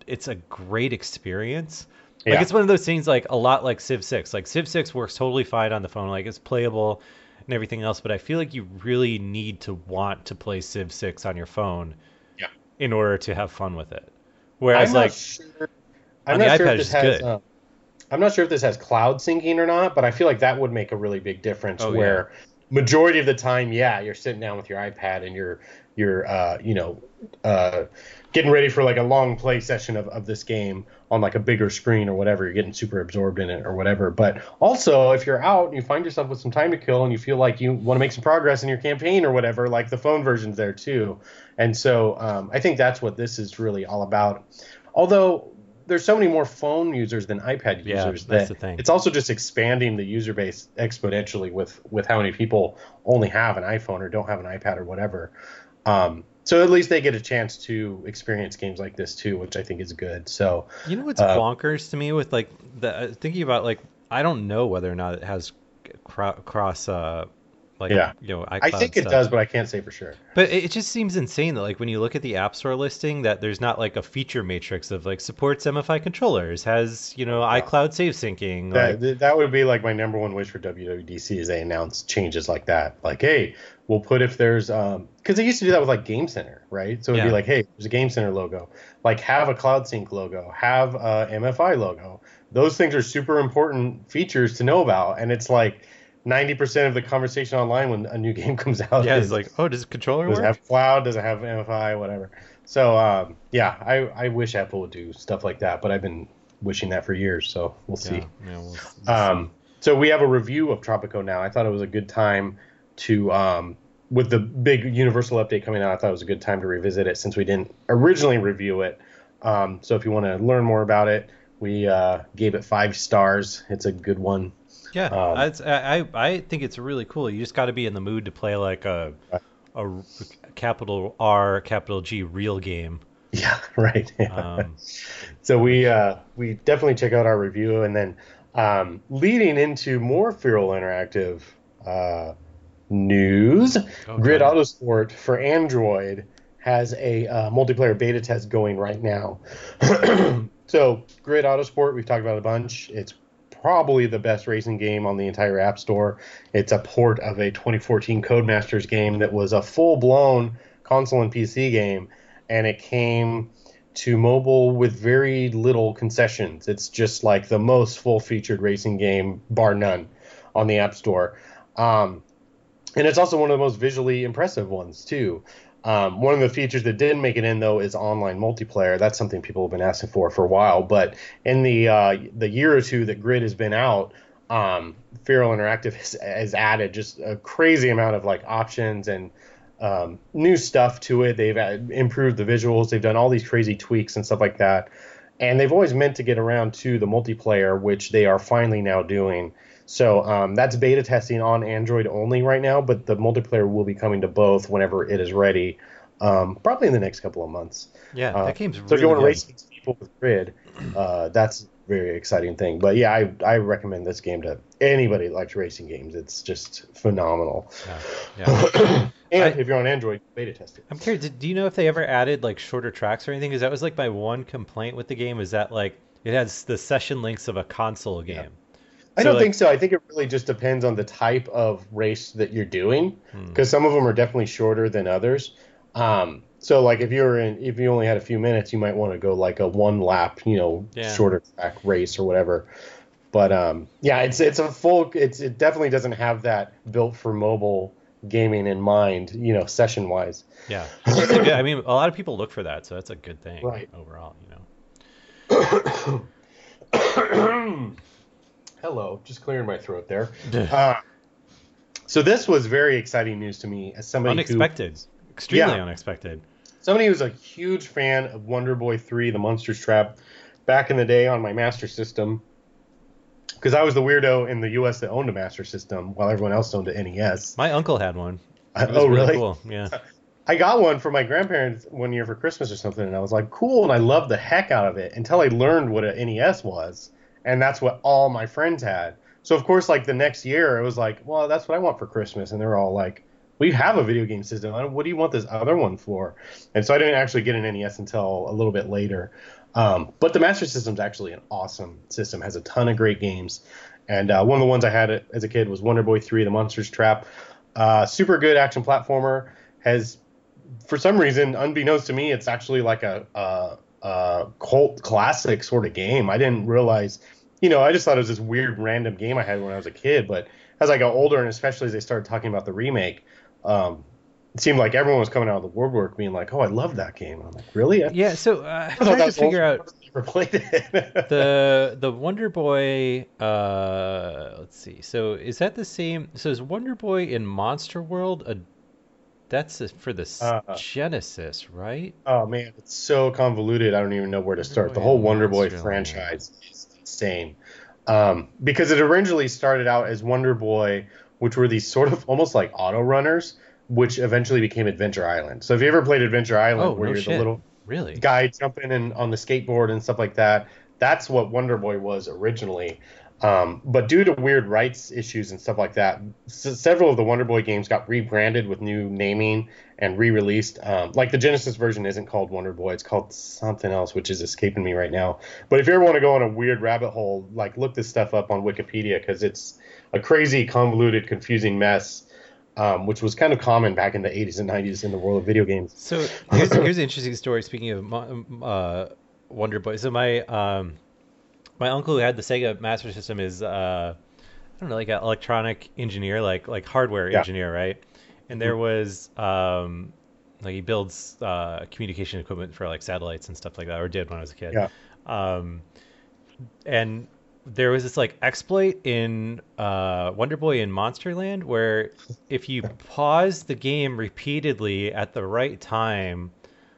it's a great experience. Like Yeah. it's one of those things like a lot like Civ six. Like Civ six works totally fine on the phone. Like it's playable and everything else, but I feel like you really need to want to play Civ six on your phone Yeah. in order to have fun with it. Whereas I'm like not sure. I'm on the not sure iPad, if this it's has. good. Uh, I'm not sure if this has cloud syncing or not, but I feel like that would make a really big difference. Oh, yeah. Where majority of the time, yeah, you're sitting down with your iPad and you're you're uh, you know uh, getting ready for like a long play session of, of this game on like a bigger screen or whatever. You're getting super absorbed in it or whatever. But also, if you're out and you find yourself with some time to kill and you feel like you want to make some progress in your campaign or whatever, like the phone version's there too. And so um, I think that's what this is really all about. Although there's so many more phone users than iPad Yeah, users that's that the thing. it's also just expanding the user base exponentially with with how many people only have an iPhone or don't have an iPad or whatever. Um, so at least they get a chance to experience games like this too, which I think is good. So You know what's uh, bonkers to me with like the uh, thinking about like I don't know whether or not it has cro- cross uh like Yeah. you know iCloud I think it stuff. does, but I can't say for sure. But it it just seems insane that like when you look at the App Store listing that there's not like a feature matrix of like supports M F I controllers, has, you know, iCloud save syncing, like That that would be like my number one wish for W W D C is they announce changes like that. Like, hey, we'll put if there's um because they used to do that with like Game Center, right? So it'd Yeah. be like, hey, there's a Game Center logo, like have a Cloud Sync logo, have a M F I logo. Those things are super important features to know about, and it's like ninety percent of the conversation online when a new game comes out. yeah, it's is, like, oh, does the controller does it work? have cloud? Does it have M F I? Whatever. So um, yeah, I I wish Apple would do stuff like that, but I've been wishing that for years. So we'll see. Yeah, yeah, we'll, we'll Um, so we have a review of Tropico now. I thought it was a good time to, um, with the big Universal update coming out, I thought it was a good time to revisit it since we didn't originally review it. Um, so if you want to learn more about it, we uh, gave it five stars. It's a good one. Yeah, Um, it's, I I I think it's really cool. You just got to be in the mood to play like a a capital R capital G real game. Yeah, right. Um, So we uh, we definitely check out our review, and then um, leading into more Feral Interactive uh, news, Oh, Grid God. Autosport for Android has a uh, multiplayer beta test going right now. So Grid Autosport, we've talked about a bunch. It's probably the best racing game on the entire App Store. It's a port of a twenty fourteen Codemasters game that was a full-blown console and P C game, and it came to mobile with very little concessions. It's just like the most full-featured racing game, bar none, on the App Store. Um, and it's also one of the most visually impressive ones, too. Um, one of the features that didn't make it in, though, is online multiplayer. That's something people have been asking for for a while. But in the uh, the year or two that Grid has been out, um, Feral Interactive has, has added just a crazy amount of like options and um, new stuff to it. They've add, improved the visuals. They've done all these crazy tweaks and stuff like that. And they've always meant to get around to the multiplayer, which they are finally now doing. So um, that's beta testing on Android only right now, but the multiplayer will be coming to both whenever it is ready, um, probably in the next couple of months. yeah, Uh, that game's so if really you want to good. race against people with Grid, uh, that's a very exciting thing. But yeah, I, I recommend this game to anybody that likes racing games. It's just phenomenal. Yeah, yeah. And I- if you're on Android, beta test it. I'm curious. Do you know if they ever added like shorter tracks or anything? Because that was like my one complaint with the game is that like it has the session lengths of a console game. I So, don't like- think so. I think it really just depends on the type of race that you're doing, Hmm. because some of them are definitely shorter than others. Um, so like if you're in, if you only had a few minutes, you might want to go like a one lap, you know, Yeah. shorter track race or whatever. But um, yeah, it's it's a full. It's it definitely doesn't have that built for mobile gaming in mind, you know, session wise. Yeah, that's a good, I mean, a lot of people look for that, so that's a good thing Right. overall. You know. Hello, just clearing my throat there. Uh, so this was very exciting news to me as somebody who Unexpected, extremely Yeah. unexpected. somebody who's a huge fan of Wonder Boy three, The Monsters Trap, back in the day on my Master System, because I was the weirdo in the U S that owned a Master System while everyone else owned an N E S. My uncle had one. Uh, It was oh, really, really? cool. Yeah. I got one for my grandparents one year for Christmas or something, and I was like, cool, and I loved the heck out of it until I learned what an N E S was, and that's what all my friends had. So, of course, like the next year, it was like, well, that's what I want for Christmas, and they're all like, we have a video game system. What do you want this other one for? And so I didn't actually get an N E S until a little bit later. Um, but the Master System is actually an awesome system. Has a ton of great games, and uh, one of the ones I had as a kid was Wonder Boy three: The Monster's Trap. Uh, super good action platformer. Has, for some reason, unbeknownst to me, it's actually like a, a, a cult classic sort of game. I didn't realize, you know, I just thought it was this weird random game I had when I was a kid. But as I got older, and especially as they started talking about the remake, um, it seemed like everyone was coming out of the woodwork being like, "Oh, I love that game." And I'm like, "Really?" Yeah. So uh, I'm trying to figure out never played it. the the Wonder Boy. Uh, let's see. So is that the same? So is Wonder Boy in Monster World a That's a- for the s- Uh, Genesis, right? Oh man, it's so convoluted. I don't even know where to Wonder start. Boy The whole and Wonder Boy Monsterland. franchise is insane. Um, because it originally started out as Wonder Boy, which were these sort of almost like auto runners, which eventually became Adventure Island. So if you ever played Adventure Island, Oh, where no you're shit. the little Really? guy jumping in on the skateboard and stuff like that, that's what Wonder Boy was originally. Um, but due to weird rights issues and stuff like that, s- several of the Wonder Boy games got rebranded with new naming and re-released. Um, like the Genesis version isn't called Wonder Boy; it's called something else, which is escaping me right now. But if you ever want to go on a weird rabbit hole, like look this stuff up on Wikipedia because it's a crazy, convoluted, confusing mess, um, which was kind of common back in the eighties and nineties in the world of video games. So here's here's an interesting story. Speaking of Mo- uh, Wonder Boy, so my um my uncle who had the Sega Master System is uh I don't know, like an electronic engineer, like like hardware Yeah. engineer, right? And there was um like he builds uh communication equipment for like satellites and stuff like that, or did when I was a kid. Yeah. Um and there was this like exploit in uh, Wonder Boy in Monsterland where if you pause the game repeatedly at the right time,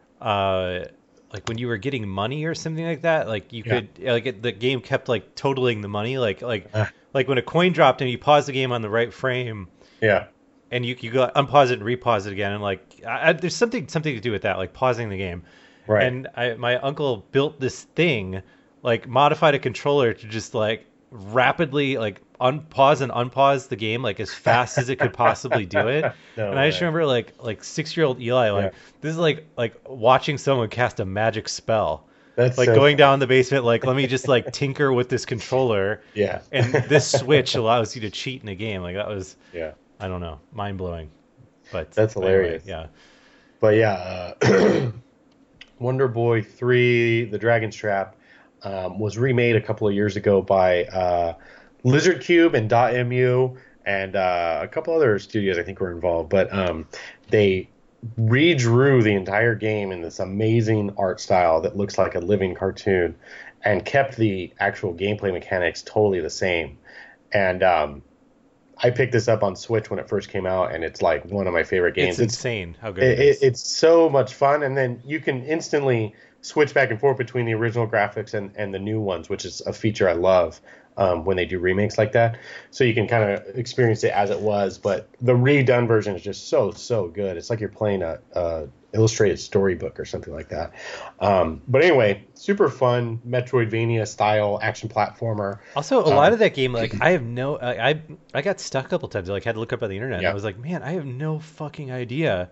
uh, like when you were getting money or something like that, like you Yeah. could like it, the game kept like totaling the money, like like Uh. like when a coin dropped and you pause the game on the right frame Yeah. and you you go unpause it and repause it again, and like I, I- there's something something to do with that, like pausing the game. Right. And I, my uncle built this thing, like modified a controller to just like rapidly like unpause and unpause the game like as fast as it could possibly do it. No And I just way. remember like like six year old Eli like Yeah. this is like like watching someone cast a magic spell. That's Like so going funny. down the basement, like let me just like tinker with this controller, Yeah. and this switch allows you to cheat in a game. Like that was, Yeah. I don't know, mind blowing. But That's anyway, hilarious. yeah. But yeah, uh, Wonder Boy three, The Dragon's Trap, um, was remade a couple of years ago by uh, Lizard Cube and .mu and uh, a couple other studios I think were involved. But um, they redrew the entire game in this amazing art style that looks like a living cartoon and kept the actual gameplay mechanics totally the same. And um, I picked this up on Switch when it first came out, and it's like one of my favorite games. It's insane how good It, it is. it, it's so much fun, and then you can instantly switch back and forth between the original graphics and, and the new ones, which is a feature I love um, when they do remakes like that. So you can kind of experience it as it was, but the redone version is just so, so good. It's like you're playing a, a illustrated storybook or something like that. Um, but anyway, super fun Metroidvania style action platformer. Also, a Um, lot of that game, like I have no, I I, I got stuck a couple times. I, like had to look up on the internet. And Yeah. I was like, man, I have no fucking idea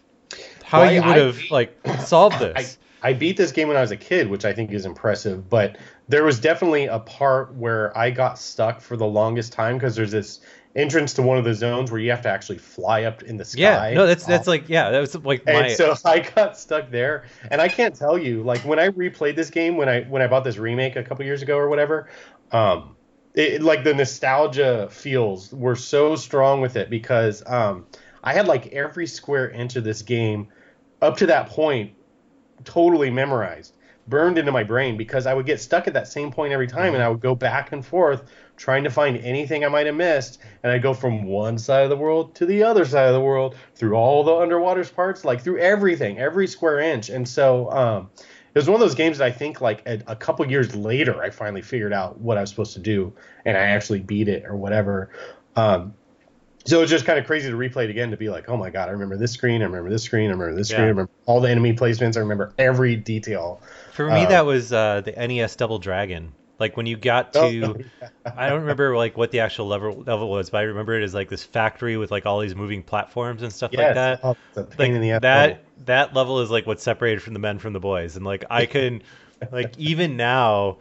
how Well, I- you would I- have like solved I, this. I beat this game when I was a kid, which I think is impressive, but there was definitely a part where I got stuck for the longest time because there's this entrance to one of the zones where you have to actually fly up in the sky. Yeah, no, that's that's like yeah, that was like And my so I got stuck there, and I can't tell you, like when I replayed this game when I when I bought this remake a couple years ago or whatever, um, it, like the nostalgia feels were so strong with it because um, I had like every square inch of this game up to that point totally memorized, burned into my brain because I would get stuck at that same point every time, and I would go back and forth trying to find anything I might have missed, and I'd go from one side of the world to the other side of the world through all the underwater parts, like through everything, every square inch. And so um, it was one of those games that I think like a, a couple years later I finally figured out what I was supposed to do, and I actually beat it or whatever. Um, So it was just kind of crazy to replay it again to be like, oh my god, I remember this screen, I remember this screen, I remember this screen, Yeah. I remember all the enemy placements, I remember every detail. For me, Um, that was uh, the N E S Double Dragon. Like when you got Oh, to, I don't remember like what the actual level level was, but I remember it as like this factory with like all these moving platforms and stuff like Yes. that. Oh, it's a pain Like in the ass that level. that level is like what separated from the men from the boys, and like I can Like even now,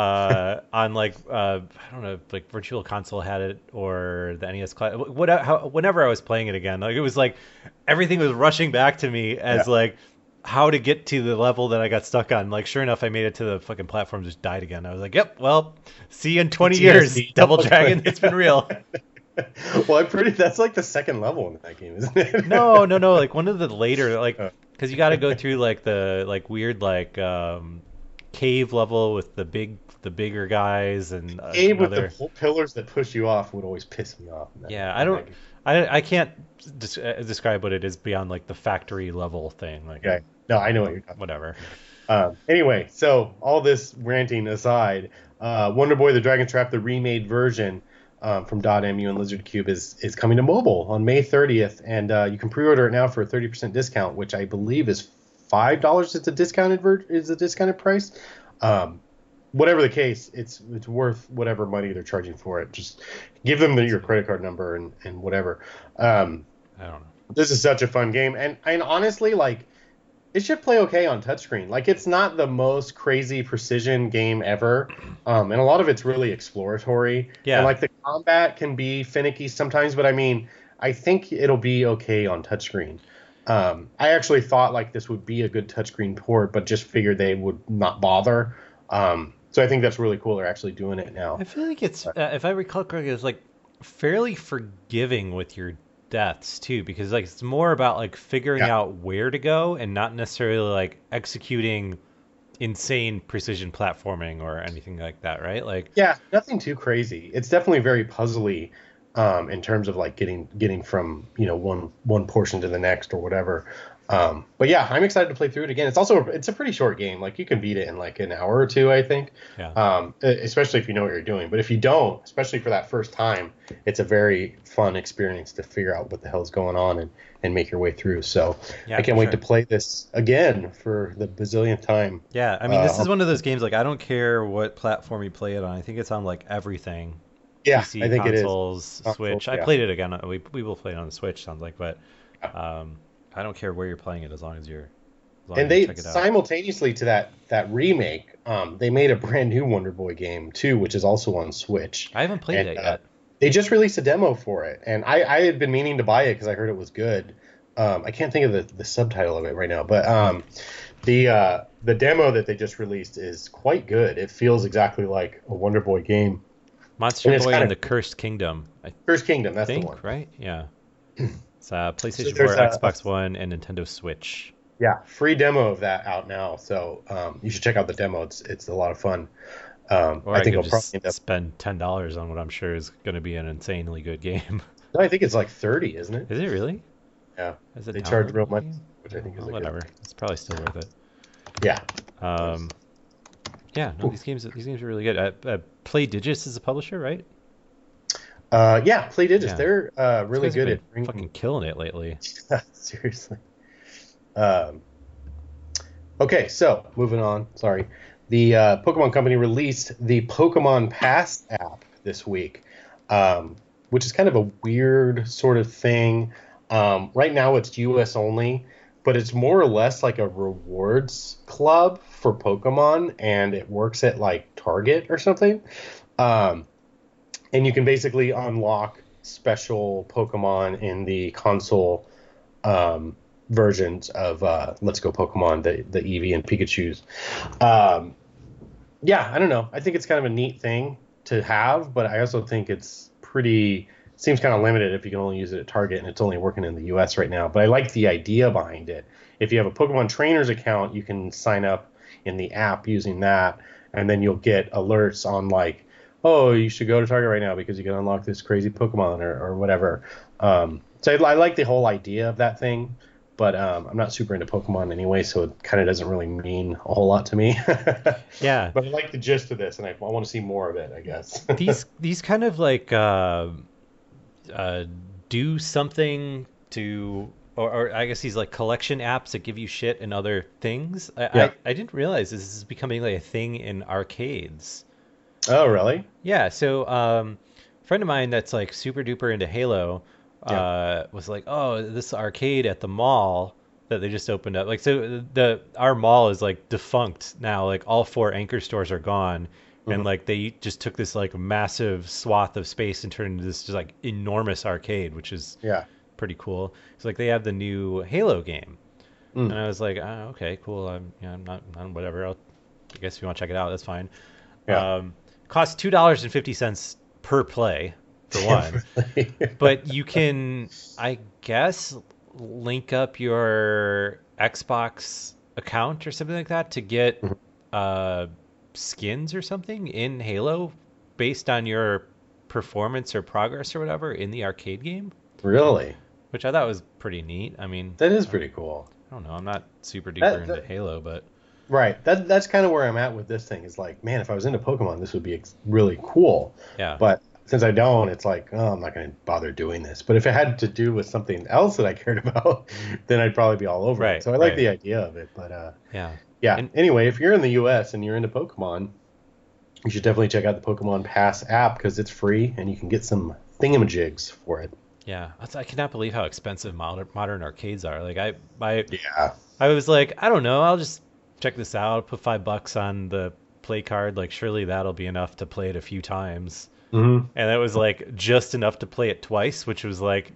uh, on like uh, I don't know, like Virtual Console had it or the N E S class. What, how, whenever I was playing it again, like it was like everything was rushing back to me as Yeah. like how to get to the level that I got stuck on. Like sure enough, I made it to the fucking platform, just died again. I was like, yep, well, see you in twenty years, P T S D. Double Dragon. It's been real. Well, I'm pretty. That's like the second level in that game, isn't it? No, no, no. Like one of the later, like, Oh. because you got to go through like the like weird like um cave level with the big the bigger guys and uh, Game with another. the pil- pillars that push you off would always piss me off. in that- Yeah, in I don't. that game. I I can't des- uh, describe what it is beyond like the factory level thing. Like Okay. No, I know what you're talking whatever. Um, anyway, so all this ranting aside, uh, Wonder Boy: The Dragon Trap, the remade version um, from .mu and Lizard Cube, is is coming to mobile on May thirtieth, and uh, you can pre-order it now for a thirty percent discount, which I believe is five dollars. It's a discounted ver- is a discounted price. Um, whatever the case, it's it's worth whatever money they're charging for it. Just give them the, your credit card number and and whatever. Um, I don't know. this is such a fun game, and and honestly, like, it should play okay on touchscreen. Like, it's not the most crazy precision game ever, um, and a lot of it's really exploratory. Yeah. And like the combat can be finicky sometimes, but I mean, I think it'll be okay on touchscreen. Um, I actually thought like this would be a good touchscreen port, but just figured they would not bother. Um, so I think that's really cool. They're actually doing it now. I feel like it's, uh, if I recall correctly, it's like fairly forgiving with your deaths too, because like it's more about like figuring Yeah. out where to go and not necessarily like executing insane precision platforming or anything like that, right? Like, Yeah, nothing too crazy. It's definitely very puzzly um, in terms of like getting getting from you know one one portion to the next or whatever. Um, but yeah, I'm excited to play through it again. It's also it's a pretty short game. Like you can beat it in like an hour or two, I think. yeah. Um, e- especially if you know what you're doing. But if you don't, especially for that first time, it's a very fun experience to figure out what the hell's going on and, and make your way through. So Yeah, I can't for wait sure. to play this again for the bazillionth time. Yeah, I mean, this Uh, is one of those games, like, I don't care what platform you play it on. I think it's on, like, everything. Yeah, P C, I think it is. consoles, Console, Switch. I yeah. played it again. We, we will play it on the Switch, sounds like, but Yeah. um, I don't care where you're playing it as long as you're, as long And as you they check it out. simultaneously to that that remake, um, they made a brand new Wonder Boy game too, which is also on Switch. I haven't played and, it uh, yet. They just released a demo for it, and I, I had been meaning to buy it because I heard it was good. Um, I can't think of the, the subtitle of it right now, but um, the uh, the demo that they just released is quite good. It feels exactly like a Wonder Boy game. Monster and it's Boy kinda- and the Cursed Kingdom, I First Kingdom, that's think, the one. right? Yeah. It's uh, PlayStation there's four, a- Xbox One, and Nintendo Switch. Yeah, free demo of that out now, so um, you should check out the demo. It's it's a lot of fun. Um, Or I I, think could it'll just probably end up. spend ten dollars on what I'm sure is going to be an insanely good game. No, I think it's like thirty, isn't it? Is it really? Yeah, Is it they charge downloadable real much, game? which I think is Well, a good- whatever. It's probably still worth it. Yeah. Um, yeah, no, these games these games are really good. Uh, uh, Play Digits is a publisher, right? Uh, yeah, Play Digits. Yeah. They're uh, really These guys good have at been bringing. fucking killing it lately. Seriously. Um, okay, so moving on. Sorry. The uh, Pokemon Company released the Pokemon Pass app this week, um, which is kind of a weird sort of thing. Um, right now it's U S only, but it's more or less like a rewards club for Pokemon, and it works at like Target or something. Um, and you can basically unlock special Pokemon in the console um, versions of uh, Let's Go Pokemon, the the Eevee and Pikachu's. Um, yeah, I don't know. I think it's kind of a neat thing to have, but I also think it's pretty seems kind of limited if you can only use it at Target, and it's only working in the U S right now. But I like the idea behind it. If you have a Pokemon Trainers account, you can sign up in the app using that, and then you'll get alerts on like, oh, you should go to Target right now because you can unlock this crazy Pokemon or, or whatever. Um, so I, I like the whole idea of that thing, but um, I'm not super into Pokemon anyway, so it kind of doesn't really mean a whole lot to me. Yeah. But I like the gist of this, and I, I want to see more of it, I guess. these these kind of like uh, uh, do something to, or, or I guess these like collection apps that give you shit and other things. I, Yeah. I I didn't realize this is becoming like a thing in arcades. Oh, really? Yeah, so um, a friend of mine that's like super duper into Halo Yeah. uh, was like, oh, this arcade at the mall that they just opened up. Like so the our mall is like defunct now. Like all four Anchor stores are gone. Mm-hmm. And like they just took this like massive swath of space and turned into this just like enormous arcade, which is yeah pretty cool. It's like they have the new Halo game. Mm. And I was like, oh, okay, cool. I'm, you know, I'm not, I'm whatever. I'll, I guess if you want to check it out, that's fine. Yeah. Um, costs two dollars and fifty cents per play for one, but you can, I guess, link up your Xbox account or something like that to get uh, skins or something in Halo based on your performance or progress or whatever in the arcade game. Really? Which I thought was pretty neat. I mean, that is pretty cool. I don't know. I'm not super duper that, into that, Halo, but right. That that's kind of where I'm at with this thing. Is like, man, if I was into Pokemon, this would be ex- really cool. Yeah. But since I don't, it's like, oh, I'm not going to bother doing this. But if it had to do with something else that I cared about, then I'd probably be all over right, it. So I like right. the idea of it. But uh, yeah. Yeah. And, anyway, if you're in the U S and you're into Pokemon, you should definitely check out the Pokemon Pass app because it's free and you can get some thingamajigs for it. Yeah, I cannot believe how expensive modern, modern arcades are. Like I, I, yeah, I was like, I don't know, I'll just check this out. Put five bucks on the play card. Like surely that'll be enough to play it a few times. Mm-hmm. And it was like just enough to play it twice, which was like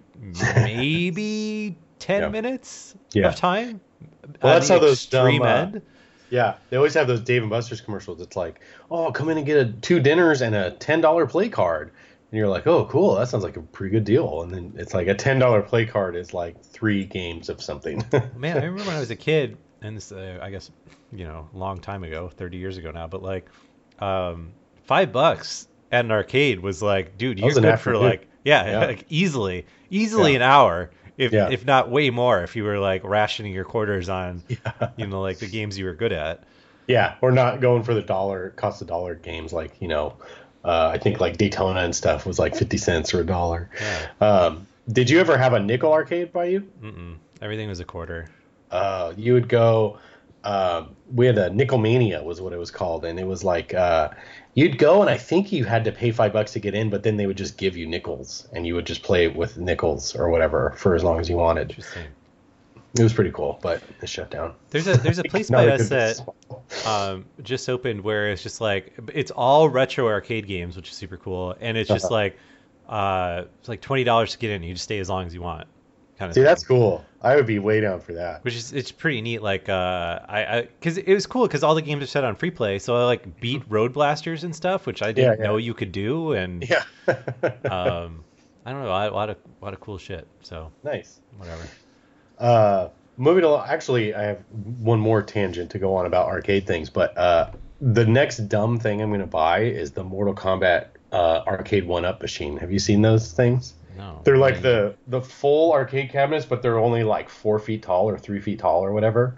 maybe ten yeah. minutes yeah. of time. Well, that's how those dumb. Uh, end. Yeah, they always have those Dave and Buster's commercials. It's like, oh, come in and get a, two dinners and a ten dollar play card. And you're like, oh, cool. That sounds like a pretty good deal. And then it's like a ten dollar play card is like three games of something. Man, I remember when I was a kid, and this, uh, I guess, you know, a long time ago, thirty years ago now, but like um, five bucks at an arcade was like, dude, you're good for like, yeah, yeah. like easily, easily yeah. an hour, if yeah. if not way more, if you were like rationing your quarters on, yeah. you know, like the games you were good at. Yeah, or not going for the dollar, cost a dollar games like, you know, Uh, I think like Daytona and stuff was like fifty cents or a dollar. Yeah. Um, did you ever have a nickel arcade by you? Mm-mm. Everything was a quarter. Uh, you would go, uh, we had a Nickel Mania was what it was called. And it was like, uh, you'd go and I think you had to pay five bucks to get in, but then they would just give you nickels and you would just play with nickels or whatever for as long as you wanted. Interesting. It was pretty cool, but it shut down. There's a there's a place by us that um, just opened where it's just like it's all retro arcade games, which is super cool, and it's just uh-huh. like uh, it's like twenty dollars to get in. You just stay as long as you want. Kind of. See, thing. That's cool. I would be way down for that. Which is it's pretty neat. Like uh, I because it was cool because all the games are set on free play, so I like beat Road Blasters and stuff, which I didn't yeah, yeah. know you could do, and yeah. um, I don't know, a lot of a lot of cool shit. So nice. Whatever. Uh, moving along, actually, I have one more tangent to go on about arcade things, but uh, the next dumb thing I'm going to buy is the Mortal Kombat uh, arcade one-up machine. Have you seen those things? No. They're like the, the full arcade cabinets, but they're only like four feet tall or three feet tall or whatever.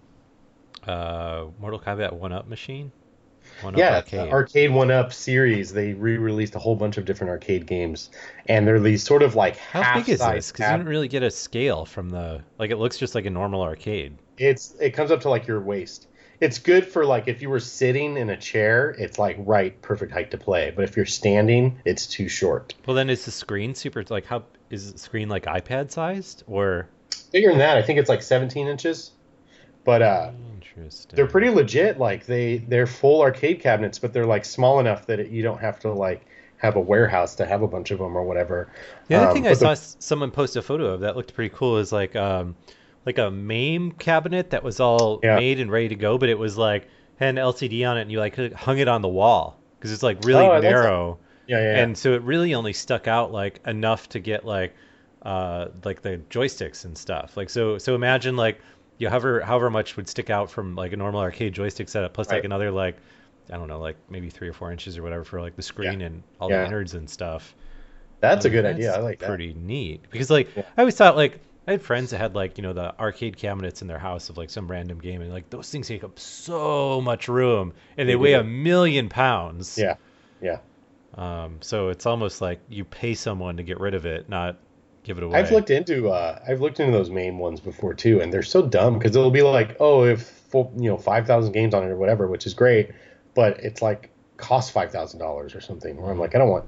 Uh, Mortal Kombat one-up machine? One yeah, arcade. arcade one-up series. They re-released a whole bunch of different arcade games, and they're these sort of like how half big is this? Because you don't really get a scale from the like. It looks just like a normal arcade. It's it comes up to like your waist. It's good for like if you were sitting in a chair, it's like right perfect height to play. But if you're standing, it's too short. Well, then is the screen super like how is the screen like iPad sized or bigger than that? I think it's like seventeen inches. But uh, they're pretty legit. Like they, they're full arcade cabinets, but they're like small enough that it, you don't have to like have a warehouse to have a bunch of them or whatever. The other um, thing I saw the, someone post a photo of that looked pretty cool is like um, like a MAME cabinet that was all yeah. made and ready to go, but it was like had an L C D on it and you like hung it on the wall because it's like really oh, narrow. Yeah, yeah, yeah. And so it really only stuck out like enough to get like uh, like the joysticks and stuff. Like so so imagine like. You however however much would stick out from like a normal arcade joystick setup, plus right. like another like I don't know like maybe three or four inches or whatever for like the screen yeah. and all yeah. the innards and stuff. That's um, a good that's idea. I like that. Pretty neat because like yeah. I always thought like I had friends that had like you know the arcade cabinets in their house of like some random game and like those things take up so much room and they, they weigh do. a million pounds. Yeah, yeah. Um, so it's almost like you pay someone to get rid of it, not. Give it away. I've looked into uh, I've looked into those MAME ones before too, and they're so dumb because it'll be like, oh, if full, you know five thousand games on it or whatever, which is great, but it's like costs five thousand dollars or something. Where I'm like, I don't want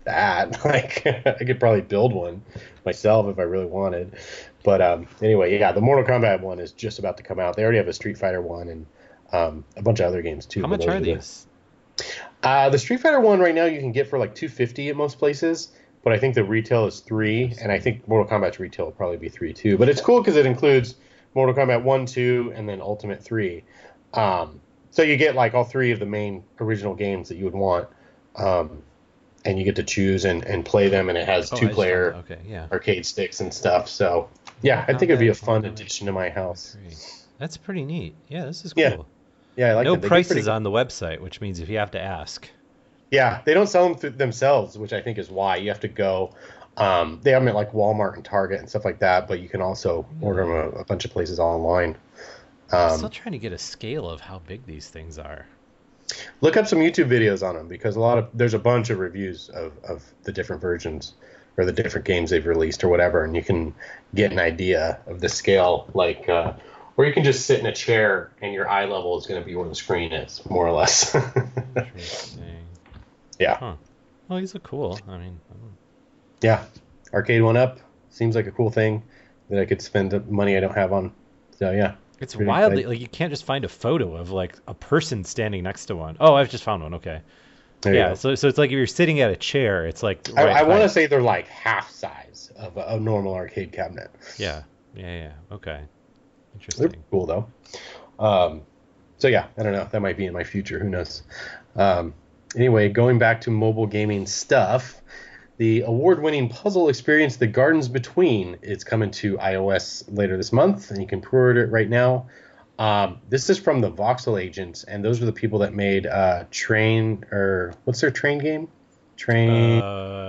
that. Like, I could probably build one myself if I really wanted. But um, anyway, yeah, the Mortal Kombat one is just about to come out. They already have a Street Fighter one and um, a bunch of other games too. How but much those are the- these? Uh, the Street Fighter one right now you can get for like two fifty at most places, but I think the retail is three, and I think Mortal Kombat's retail will probably be three too. But it's cool because it includes Mortal Kombat one, two, and then Ultimate three. Um, so you get like all three of the main original games that you would want, um, and you get to choose and, and play them, and it has Oh, I two just player found that. Okay, yeah. arcade sticks and stuff. So yeah, I think it'd be a fun addition to my house. That's pretty neat. Yeah, this is cool. Yeah. Yeah, I like no them. They do prices pretty- on the website, which means if you have to ask. Yeah, they don't sell them th- themselves, which I think is why you have to go. Um, they have them at like Walmart and Target and stuff like that, but you can also order them a, a bunch of places online. I'm Um, still trying to get a scale of how big these things are. look up some YouTube videos on them because a lot of there's a bunch of reviews of, of the different versions or the different games they've released or whatever, and you can get an idea of the scale. Like, uh, or you can just sit in a chair and your eye level is going to be where the screen is, more or less. Interesting. Yeah. Huh. Well, these are cool. I mean, I don't... Yeah, arcade one up seems like a cool thing that I could spend money I don't have on. So yeah, it's Pretty wildly exciting. like you can't just find a photo of like a person standing next to one. Oh, I've just found one. Okay. there you Yeah. go. So so it's like if you're sitting at a chair, it's like. I, right I want to height. say they're like half size of a, a normal arcade cabinet. Yeah. Yeah. Yeah. Okay. They're Interesting. cool though. Um, so yeah, I don't know. That might be in my future. Who knows? Um, anyway, going back to mobile gaming stuff, the award-winning puzzle experience, The Gardens Between, is coming to iOS later this month, and you can pre-order it right now. Um, this is from the Voxel agents, and those are the people that made uh, Train, or what's their Train game? Train.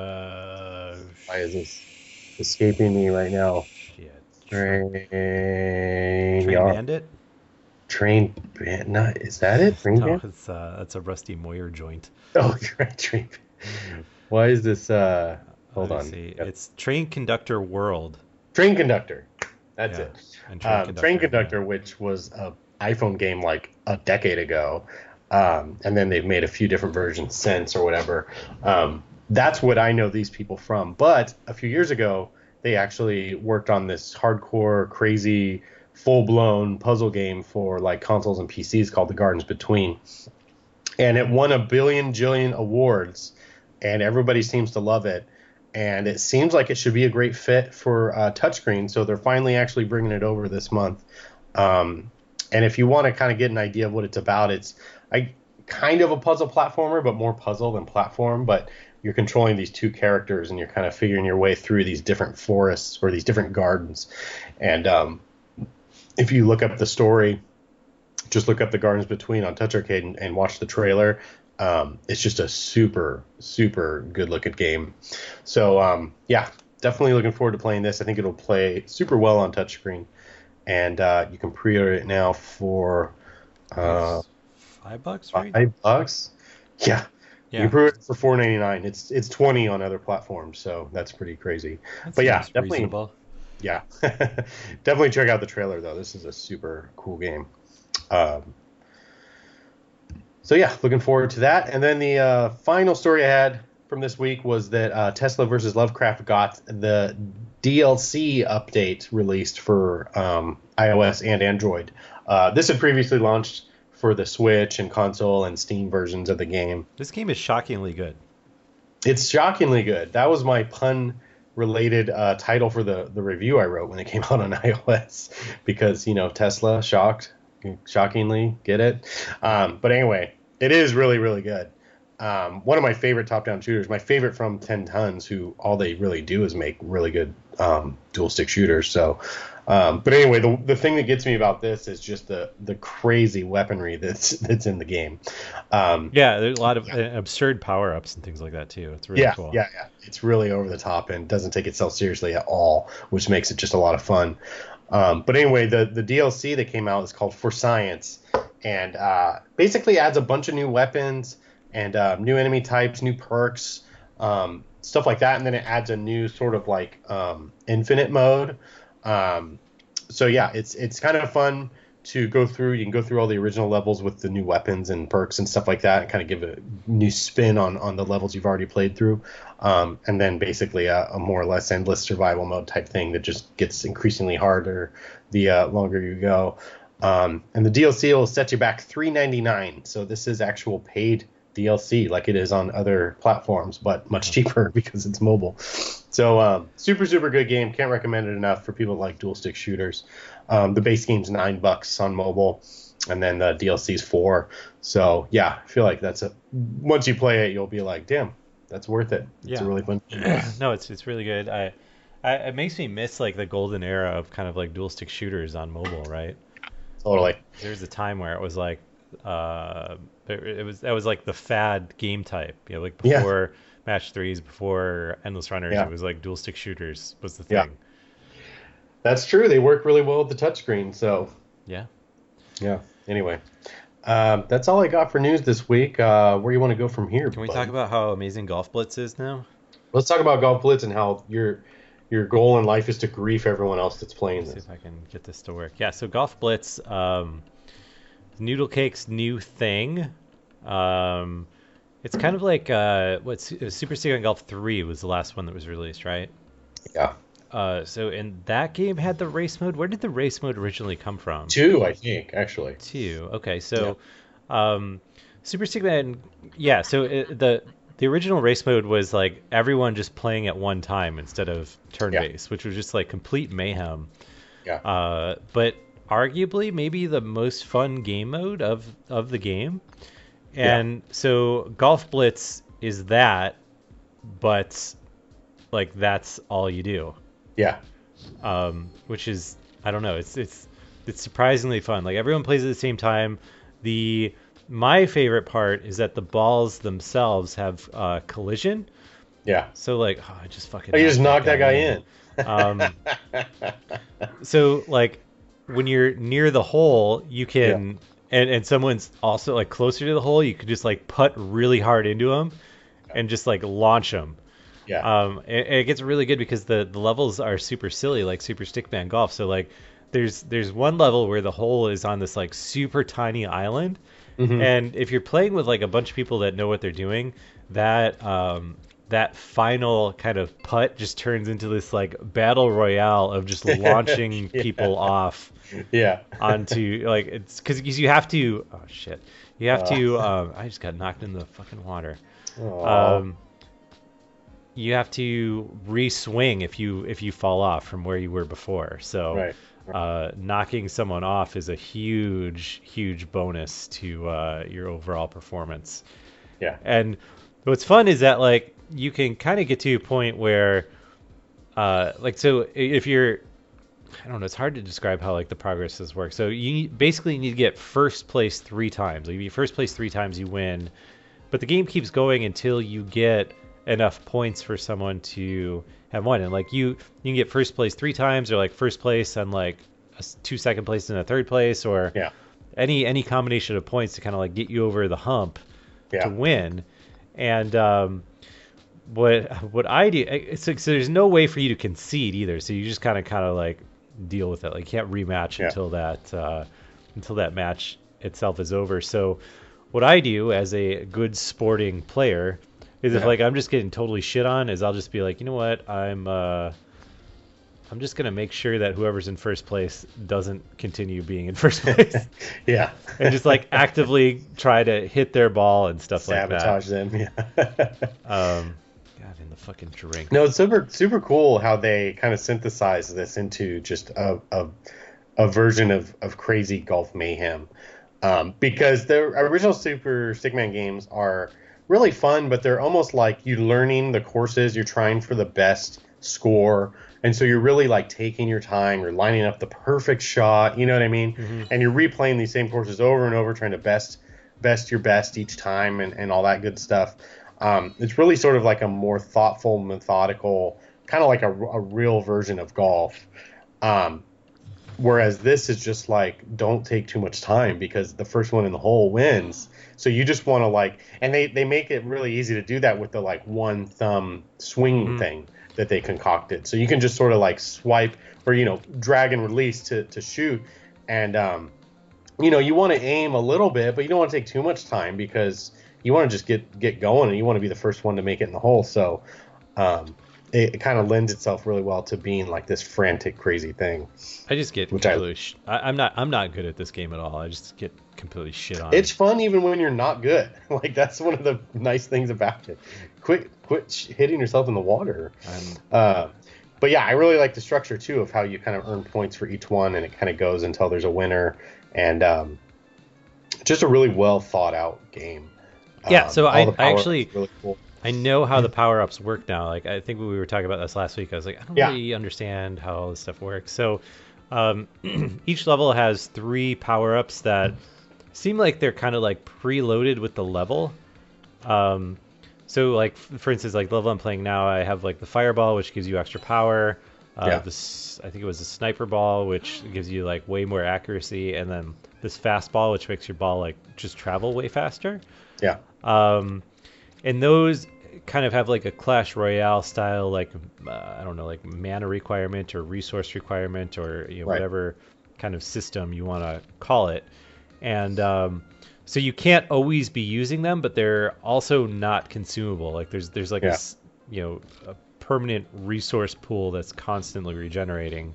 Uh. Why is this escaping me right now? Shit. Train. Train yeah. Bandit? Train. Ban- no, is that it? Train No, Ban- it's uh, that's a Rusty Moyer joint. Oh, you're right. Train. Ban- Why is this? Uh, hold Let me on. see. Yep. It's Train Conductor World. Train Conductor. That's Yeah, it. and Um, Train Conductor, which was a iPhone game like a decade ago, um, and then they've made a few different versions since or whatever. Um, that's what I know these people from. But a few years ago, they actually worked on this hardcore, crazy, full-blown puzzle game for like consoles and P Cs called The Gardens Between, and it won a billion jillion awards, and everybody seems to love it. And it seems like it should be a great fit for uh, touchscreen, so they're finally actually bringing it over this month. Um, and if you want to kind of get an idea of what it's about, it's I kind of a puzzle platformer, but more puzzle than platform. But you're controlling these two characters, and you're kind of figuring your way through these different forests or these different gardens. And um, if you look up the story, just look up The Gardens Between on Touch Arcade and, and watch the trailer. Um, it's just a super, super good looking game. So, um, yeah, definitely looking forward to playing this. I think it'll play super well on touchscreen. And uh, you can pre-order it now for uh, five bucks, right? five bucks. Yeah. You Yeah. can pre-order it for four ninety-nine. It's it's twenty on other platforms, so that's pretty crazy. That but yeah, seems definitely. reasonable. Yeah, definitely check out the trailer though. This is a super cool game. Um, so yeah, looking forward to that. And then the uh, final story I had from this week was that uh, Tesla versus Lovecraft got the D L C update released for um, iOS and Android. Uh, this had previously launched for the Switch and console and Steam versions of the game. This game is shockingly good. It's shockingly good. That was my pun related uh, title for the, the review I wrote when it came out on iOS because, you know, Tesla shocked, shockingly, get it? Um, but anyway, it is really, really good. Um, one of my favorite top-down shooters, my favorite from ten tons, who all they really do is make really good um, dual-stick shooters. So, um, but anyway, the the thing that gets me about this is just the the crazy weaponry that's that's in the game. Um, Yeah, there's a lot of uh, absurd power-ups and things like that too. It's really yeah, cool. yeah, yeah. It's really over the top and doesn't take itself seriously at all, which makes it just a lot of fun. Um, but anyway, the, the D L C that came out is called For Science, and uh, basically adds a bunch of new weapons and uh, new enemy types, new perks, um, stuff like that. And then it adds a new sort of like um, infinite mode. Um, so yeah, it's it's kind of fun to go through. You can go through all the original levels with the new weapons and perks and stuff like that, and kind of give a new spin on, on the levels you've already played through. Um, and then basically a, a more or less endless survival mode type thing that just gets increasingly harder the uh, longer you go. Um, and the D L C will set you back three ninety-nine. So this is actual paid D L C like it is on other platforms, but much cheaper because it's mobile. So um, super, super good game. Can't recommend it enough for people that like dual stick shooters. Um, the base game's nine bucks on mobile, and then the D L C's four. So yeah, I feel like that's a once you play it, you'll be like, damn, that's worth it. It's Yeah. a really fun game. No, it's it's really good. I, I it makes me miss like the golden era of kind of like dual stick shooters on mobile, right? Totally. There was a time where it was like, uh, it, it was that was like the fad game type, you know, like Yeah. before Match Threes, before Endless Runners, Yeah. it was like dual stick shooters was the Yeah. thing. That's true. They work really well with the touchscreen. So Yeah. yeah. Anyway, um, that's all I got for news this week. Uh, where you want to go from here? Can we bud? talk about how amazing Golf Blitz is now? Let's talk about Golf Blitz and how your your goal in life is to grief everyone else that's playing See this. if I can get this to work. Yeah, so Golf Blitz, um, Noodle Cake's new thing. Um, it's kind of like uh, what's it was Super Secret Golf three was the last one that was released, right? Yeah. Uh, so in that game had the race mode. Where did the race mode originally come from? Two, I think, actually. Two. Okay, so um, Super Secret, yeah. So it, the the original race mode was like everyone just playing at one time instead of turn Yeah. based, which was just like complete mayhem. Yeah. Uh, but arguably maybe the most fun game mode of of the game. And so Golf Blitz is that, but like that's all you do. Yeah. Um, which is I don't know, it's it's it's surprisingly fun. Like everyone plays at the same time. The my favorite part is that the balls themselves have uh, collision. Yeah. So like oh, I just fucking Oh, you just knocked knocked that guy in. Um, so like when you're near the hole, you can and and someone's also like closer to the hole, you could just like putt really hard into them and just like launch them. Yeah. Um, and, and it gets really good because the, the levels are super silly, like Super Stickman Golf. So like, there's there's one level where the hole is on this like super tiny island, Mhm. and if you're playing with like a bunch of people that know what they're doing, that um that final kind of putt just turns into this like battle royale of just launching Yeah. people off Yeah. onto like it's because you have to oh shit you have Oh. to um I just got knocked in the fucking water. Aw. Um, you have to re-swing if you if you fall off from where you were before. So Right. uh, knocking someone off is a huge, huge bonus to uh, your overall performance. Yeah. And what's fun is that like you can kind of get to a point where, uh, like, so if you're, I don't know, it's hard to describe how like the progresses work. So you basically need to get first place three times. Like if you first place three times, you win. But the game keeps going until you get enough points for someone to have won. And like you, you can get first place three times, or like first place and like a s- two second place and a third place, or Yeah. any any combination of points to kind of like get you over the hump Yeah. to win. And um, what what I do, it's like, so there's no way for you to concede either. So you just kind of kind of like deal with it. Like you can't rematch Yeah. until that uh, until that match itself is over. So what I do as a good sporting player is if Yeah. like I'm just getting totally shit on, is I'll just be like, you know what, I'm uh, I'm just gonna make sure that whoever's in first place doesn't continue being in first place, Yeah. and just like actively try to hit their ball and stuff Sabotage them. Yeah. like that. Um, God, in the fucking drink. No, it's super super cool how they kind of synthesize this into just a a, a version of, of crazy golf mayhem. Um, because the original Super Stickman games are really fun, but they're almost like you learning the courses, you're trying for the best score, and so you're really like taking your time, you're lining up the perfect shot, you know what I mean? Mhm. And you're replaying these same courses over and over, trying to best best your best each time and, and all that good stuff. Um, it's really sort of like a more thoughtful, methodical, kind of like a, a real version of golf. Um, whereas this is just like, don't take too much time because the first one in the hole wins. So you just want to like, and they, they make it really easy to do that with the like one thumb swinging Mhm. thing that they concocted. So you can just sort of like swipe or, you know, drag and release to, to shoot. And, um, you know, you want to aim a little bit, but you don't want to take too much time because you want to just get get going and you want to be the first one to make it in the hole. So um, it, it kind of lends itself really well to being like this frantic, crazy thing. I just get Which completely. I- Sh- I, I'm not. I'm not good at this game at all. I just get completely shit on. It's fun even when you're not good. Like that's one of the nice things about it. Quit quit sh- hitting yourself in the water. I'm, Uh, but yeah, I really like the structure too of how you kind of earn points for each one, and it kind of goes until there's a winner, and um, just a really well thought out game. Yeah, Um, so all I- the I power-ups actually- are really cool. I know how the power ups work now. Like I think when we were talking about this last week, I was like, I don't Yeah. really understand how all this stuff works. So um, each level has three power ups that seem like they're kind of like preloaded with the level. Um, so like f- for instance, like the level I'm playing now, I have like the fireball, which gives you extra power. Uh, Yeah. This I think it was a sniper ball, which gives you like way more accuracy, and then this fastball, which makes your ball like just travel way faster. Yeah, Um, and those kind of have like a Clash Royale style, like uh, I don't know, like mana requirement or resource requirement or you know Right. whatever kind of system you want to call it. And um, so you can't always be using them, but they're also not consumable. Like there's there's like a Yeah. s- you know a permanent resource pool that's constantly regenerating.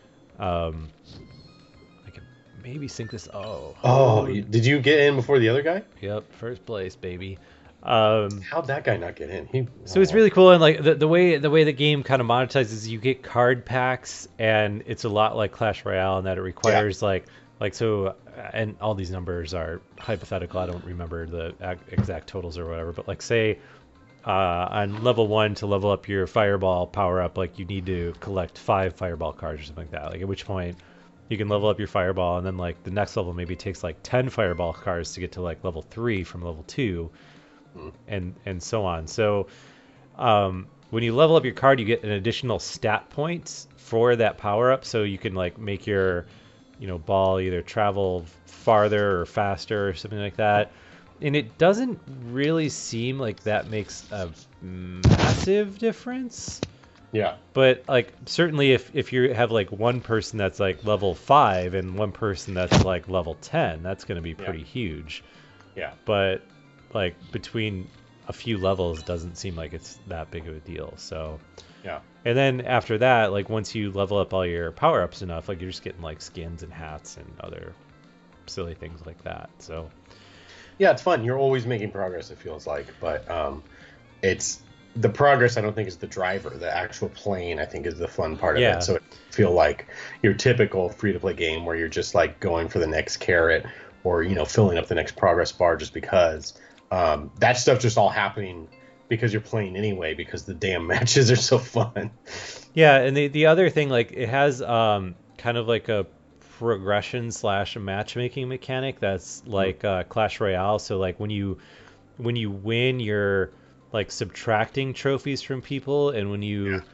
Um, I could maybe sync this. Oh, Oh, you- did you get in before the other guy? yep, first place, baby. Um, How'd that guy not get in? He, So it's really cool, and like the, the way the way the game kind of monetizes, you get card packs, and it's a lot like Clash Royale in that it requires like like so, and all these numbers are hypothetical. I don't remember the ac- exact totals or whatever, but like say uh, on level one to level up your Fireball power up, like you need to collect five Fireball cards or something like that. Like at which point you can level up your Fireball, and then like the next level maybe takes like ten Fireball cards to get to like level three from level two. And and so on. So um, when you level up your card, you get an additional stat points for that power up. So you can like make your you know ball either travel farther or faster or something like that. And it doesn't really seem like that makes a massive difference. Yeah, But like certainly if if you have like one person that's like level five and one person that's like level ten, that's going to be pretty huge. yeah, But like between a few levels doesn't seem like it's that big of a deal. So yeah. and then after that, like once you level up all your power ups enough, like you're just getting like skins and hats and other silly things like that. So Yeah, it's fun. You're always making progress, it feels like, but um, it's the progress. I don't think is the driver. The actual playing, I think, is the fun part of Yeah. it. So it feel like your typical free to play game where you're just like going for the next carrot or you know filling up the next progress bar just because. Um, that stuff just all happening because you're playing anyway because the damn matches are so fun. yeah, and the the other thing, like it has um kind of like a progression slash matchmaking mechanic that's like uh, Clash Royale. So like when you when you win, you're like subtracting trophies from people, and when you Yeah.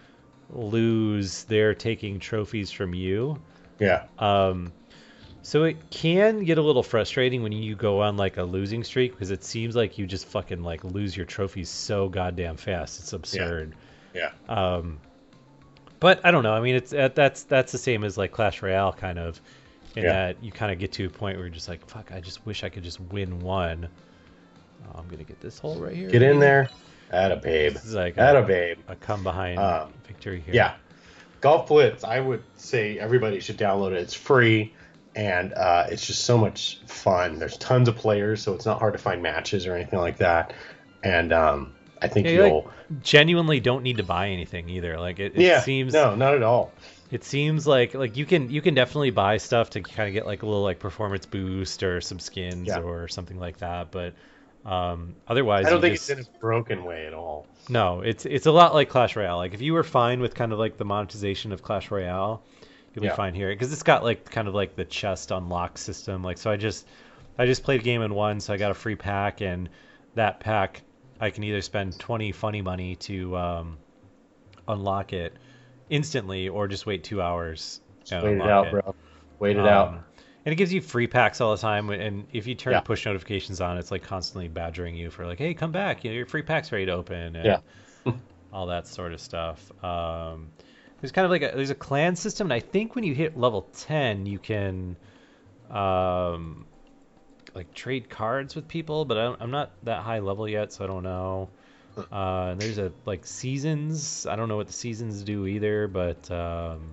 lose, they're taking trophies from you. Yeah, Um, so it can get a little frustrating when you go on like a losing streak because it seems like you just fucking like lose your trophies so goddamn fast. It's absurd. yeah, Um, but I don't know. I mean, it's uh, that's that's the same as like Clash Royale kind of, in Yeah. that you kind of get to a point where you're just like, fuck, I just wish I could just win one. Oh, I'm gonna get this hole right here. get in baby. there. Atta babe. This is like Atta a, babe. a come behind Um, victory here. Yeah. Golf Blitz, I would say everybody should download it. It's free and uh, it's just so much fun. There's tons of players, so it's not hard to find matches or anything like that. And um, I think Yeah, you, like, you'll. genuinely don't need to buy anything either. Like it, it yeah. seems No, not at all. it seems like like you can you can definitely buy stuff to kind of get like a little like performance boost or some skins Yeah. or something like that. But um, otherwise, I don't you think just, it's in a broken way at all. no, it's it's a lot like Clash Royale. Like if you were fine with kind of like the monetization of Clash Royale, you'll Yeah. be fine here because it's got like kind of like the chest unlock system. Like so, I just I just played a game in one, so I got a free pack, and that pack I can either spend twenty funny money to um, unlock it instantly, or just wait two hours. and Wait it unlock out, it. bro. Wait it Um, out. And it gives you free packs all the time. And if you turn Yeah. push notifications on, it's like constantly badgering you for like, hey, come back. You know, your free pack's ready to open. And Yeah. all that sort of stuff. Um, there's kind of like a, there's a clan system. And I think when you hit level ten, you can um, like trade cards with people, but I don't, I'm not that high level yet, so I don't know. Uh, and there's a like seasons. I don't know what the seasons do either, but um,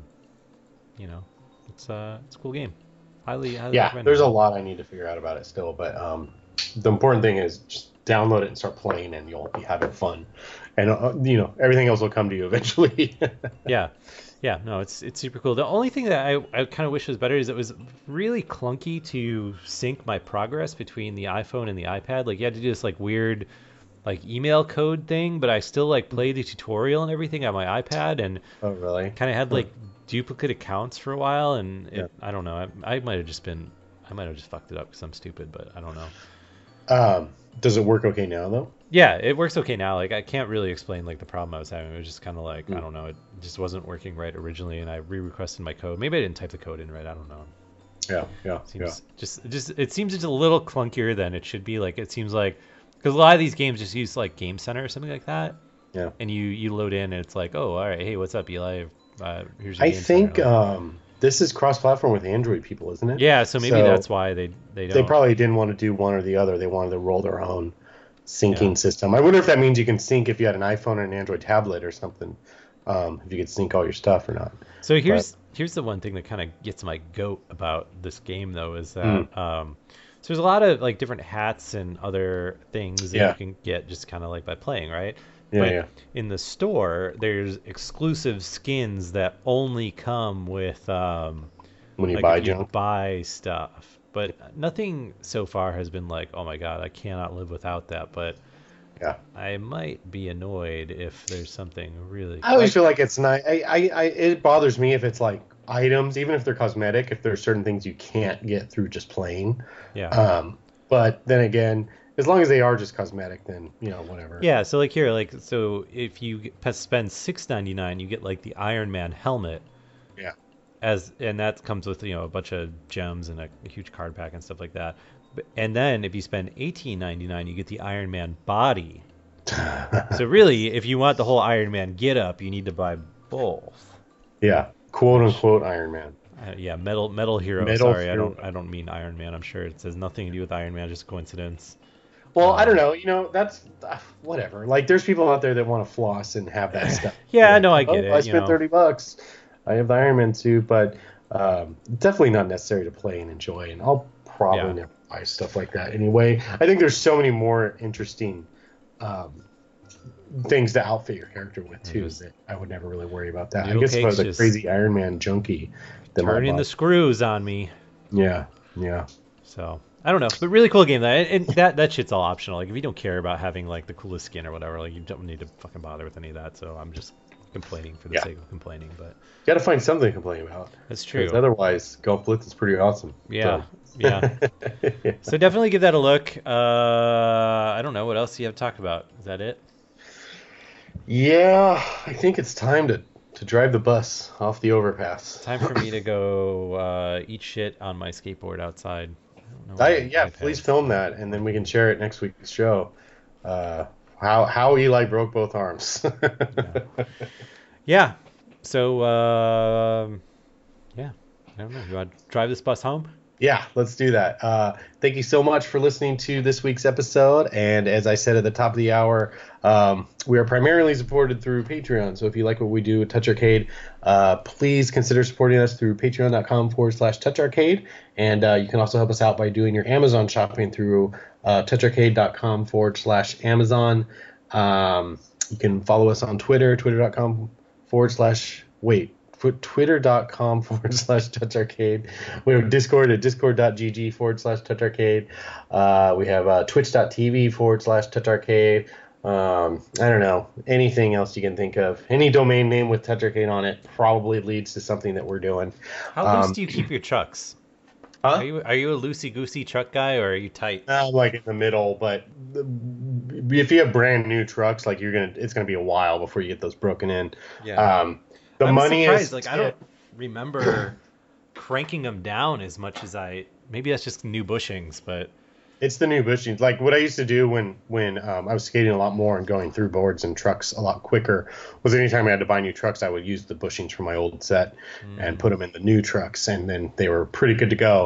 you know, it's uh, it's a cool game. Highly, highly Yeah, recommend there's it. a lot I need to figure out about it still, but um, the important thing is just download it and start playing, and you'll be having fun, and uh, you know everything else will come to you eventually. Yeah, yeah, no, it's it's super cool. The only thing that I, I kind of wish was better is it was really clunky to sync my progress between the iPhone and the iPad. Like you had to do this like weird like email code thing, but I still like played the tutorial and everything on my iPad, and Oh, really? kind of had like duplicate accounts for a while, and it, Yeah. I don't know. I, I might have just been I might have just fucked it up because I'm stupid, but I don't know. Um, does it work okay now though? Yeah, it works okay now. Like I can't really explain like the problem I was having. It was just kind of like I Mm. don't know. It just wasn't working right originally, and I re-requested my code. Maybe I didn't type the code in right. I don't know. Yeah, yeah, Seems just just it seems just a little clunkier than it should be. Like it seems like because a lot of these games just use like Game Center or something like that, yeah, yeah. and you you load in and it's like, oh, all right, hey, what's up, Eli? Uh, here's your I Game think Center. Like, um, this is cross-platform with Android people, isn't it? yeah, so maybe so that's why they they don't. They probably didn't want to do one or the other. They wanted to roll their own syncing Yeah. system. I wonder if that means you can sync if you had an iPhone or an Android tablet or something. Um, if you could sync all your stuff or not. So here's here's the one thing that kind of gets my goat about this game though is that Hmm. um, so there's a lot of like different hats and other things that Yeah. you can get just kind of like by playing, right? Yeah, But yeah. in the store, there's exclusive skins that only come with um, When you like buy if you junk. buy stuff. But nothing so far has been like, oh my god, I cannot live without that. But Yeah. I might be annoyed if there's something really. I always like- feel like it's not. I, I, I, it bothers me if it's like items, even if they're cosmetic. If there's certain things you can't get through just playing. yeah. Um, but then again, as long as they are just cosmetic, then you know whatever. Yeah, so like here, like so if you get- p- spend six ninety nine, you get like the Iron Man helmet. Yeah. As and that comes with you know a bunch of gems and a, a huge card pack and stuff like that. But, and then if you spend eighteen ninety nine, you get the Iron Man body. So really, if you want the whole Iron Man get up, you need to buy both. Yeah. Quote unquote Iron Man. Uh, yeah, metal metal hero. Metal Sorry, I Hero. don't I don't mean Iron Man. I'm sure it says nothing to do with Iron Man, just coincidence. Well, I Um, don't know. You know, that's uh, whatever. Like, there's people out there that want to floss and have that stuff. Yeah, Like, no, I get oh, it, I you spent know. thirty bucks. I have the Iron Man suit, but um, definitely not necessary to play and enjoy. And I'll probably Yeah. never buy stuff like that anyway. I think there's so many more interesting um, things to outfit your character with too. Just That I would never really worry about that. I Noodle guess if I was a Cake's just crazy Iron Man junkie, then I'd Turning buy- the screws on me. yeah, yeah. So I don't know, but really cool game. That and that that shit's all optional. Like if you don't care about having like the coolest skin or whatever, like you don't need to fucking bother with any of that. So I'm just complaining for the Yeah. sake of complaining. But Got to find something to complain about. that's true. 'Cause otherwise, Golf Blitz is pretty awesome. Yeah, So- yeah. So definitely give that a look. Uh, I don't know what else do you have to talk about. Is that it? Yeah, I think it's time to, to drive the bus off the overpass. Time for me to go uh, eat shit on my skateboard outside. I don't know I, what my yeah, iPad please is. film that, and then we can share it next week's show. Uh, how how Eli broke both arms. Yeah. So um, yeah, I don't know. You want to drive this bus home? Yeah, let's do that. Uh, thank you so much for listening to this week's episode. And as I said at the top of the hour, um, we are primarily supported through Patreon. So if you like what we do at Touch Arcade, uh, please consider supporting us through patreon.com forward slash Touch Arcade. And uh, you can also help us out by doing your Amazon shopping through uh, toucharcade.com forward slash Amazon. Um, you can follow us on Twitter, twitter.com forward slash, wait, twitter.com forward slash touch arcade. We have Discord at discord.gg forward slash touch arcade. Uh, we have uh, twitch.tv forward slash touch arcade. Um, I don't know, anything else you can think of. Any domain name with touch arcade on it probably leads to something that we're doing. How loose Um, do you keep your trucks? Huh? Are you are you a loosey goosey truck guy or are you tight? I'm like in the middle, but the- if you have brand new trucks, like you're gonna, it's gonna be a while before you get those broken in. Um, the I'm money surprised. is Like I don't remember cranking them down as much as I. Maybe that's just new bushings, but It's the new bushings. Like what I used to do when when um, I was skating a lot more and going through boards and trucks a lot quicker was anytime I had to buy new trucks, I would use the bushings from my old set and put them in the new trucks, and then they were pretty good to go.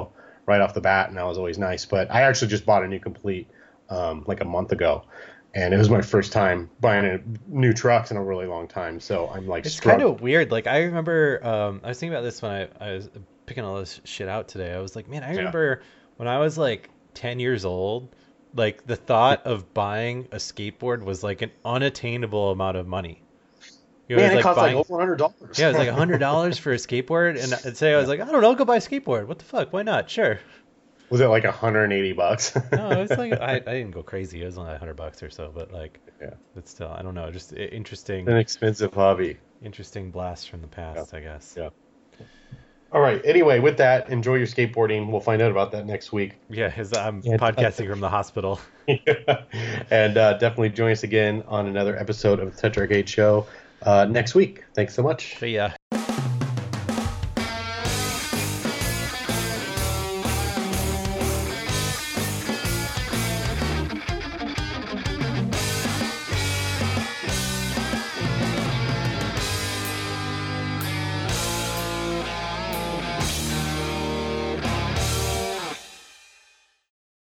right off the bat, and that was always nice. But I actually just bought a new Complete um, like a month ago, and it was my first time buying a new trucks in a really long time. So I'm like, It's struck- kind of weird. Like I remember, um, I was thinking about this when I, I was picking all this shit out today. I was like, man, I Yeah. remember when I was like ten years old, like the thought of buying a skateboard was like an unattainable amount of money. You know, Man, it it was costs buying- like over a hundred dollars. Yeah, it was like a hundred dollars for a skateboard, and I'd say I was like, I don't know, go buy a skateboard. What the fuck? Why not? Sure. Was it like a hundred and eighty bucks? No, it was like I, I didn't go crazy. It was only a hundred bucks or so, but like, Yeah. but still, I don't know. Just i- interesting, An expensive hobby. interesting blast from the past, I guess. Yeah. All right. Anyway, with that, enjoy your skateboarding. We'll find out about that next week. Yeah, because I'm Yeah, podcasting from the hospital. And uh, definitely join us again on another episode of the Tetra Arcade Show uh, next week. Thanks so much. But yeah.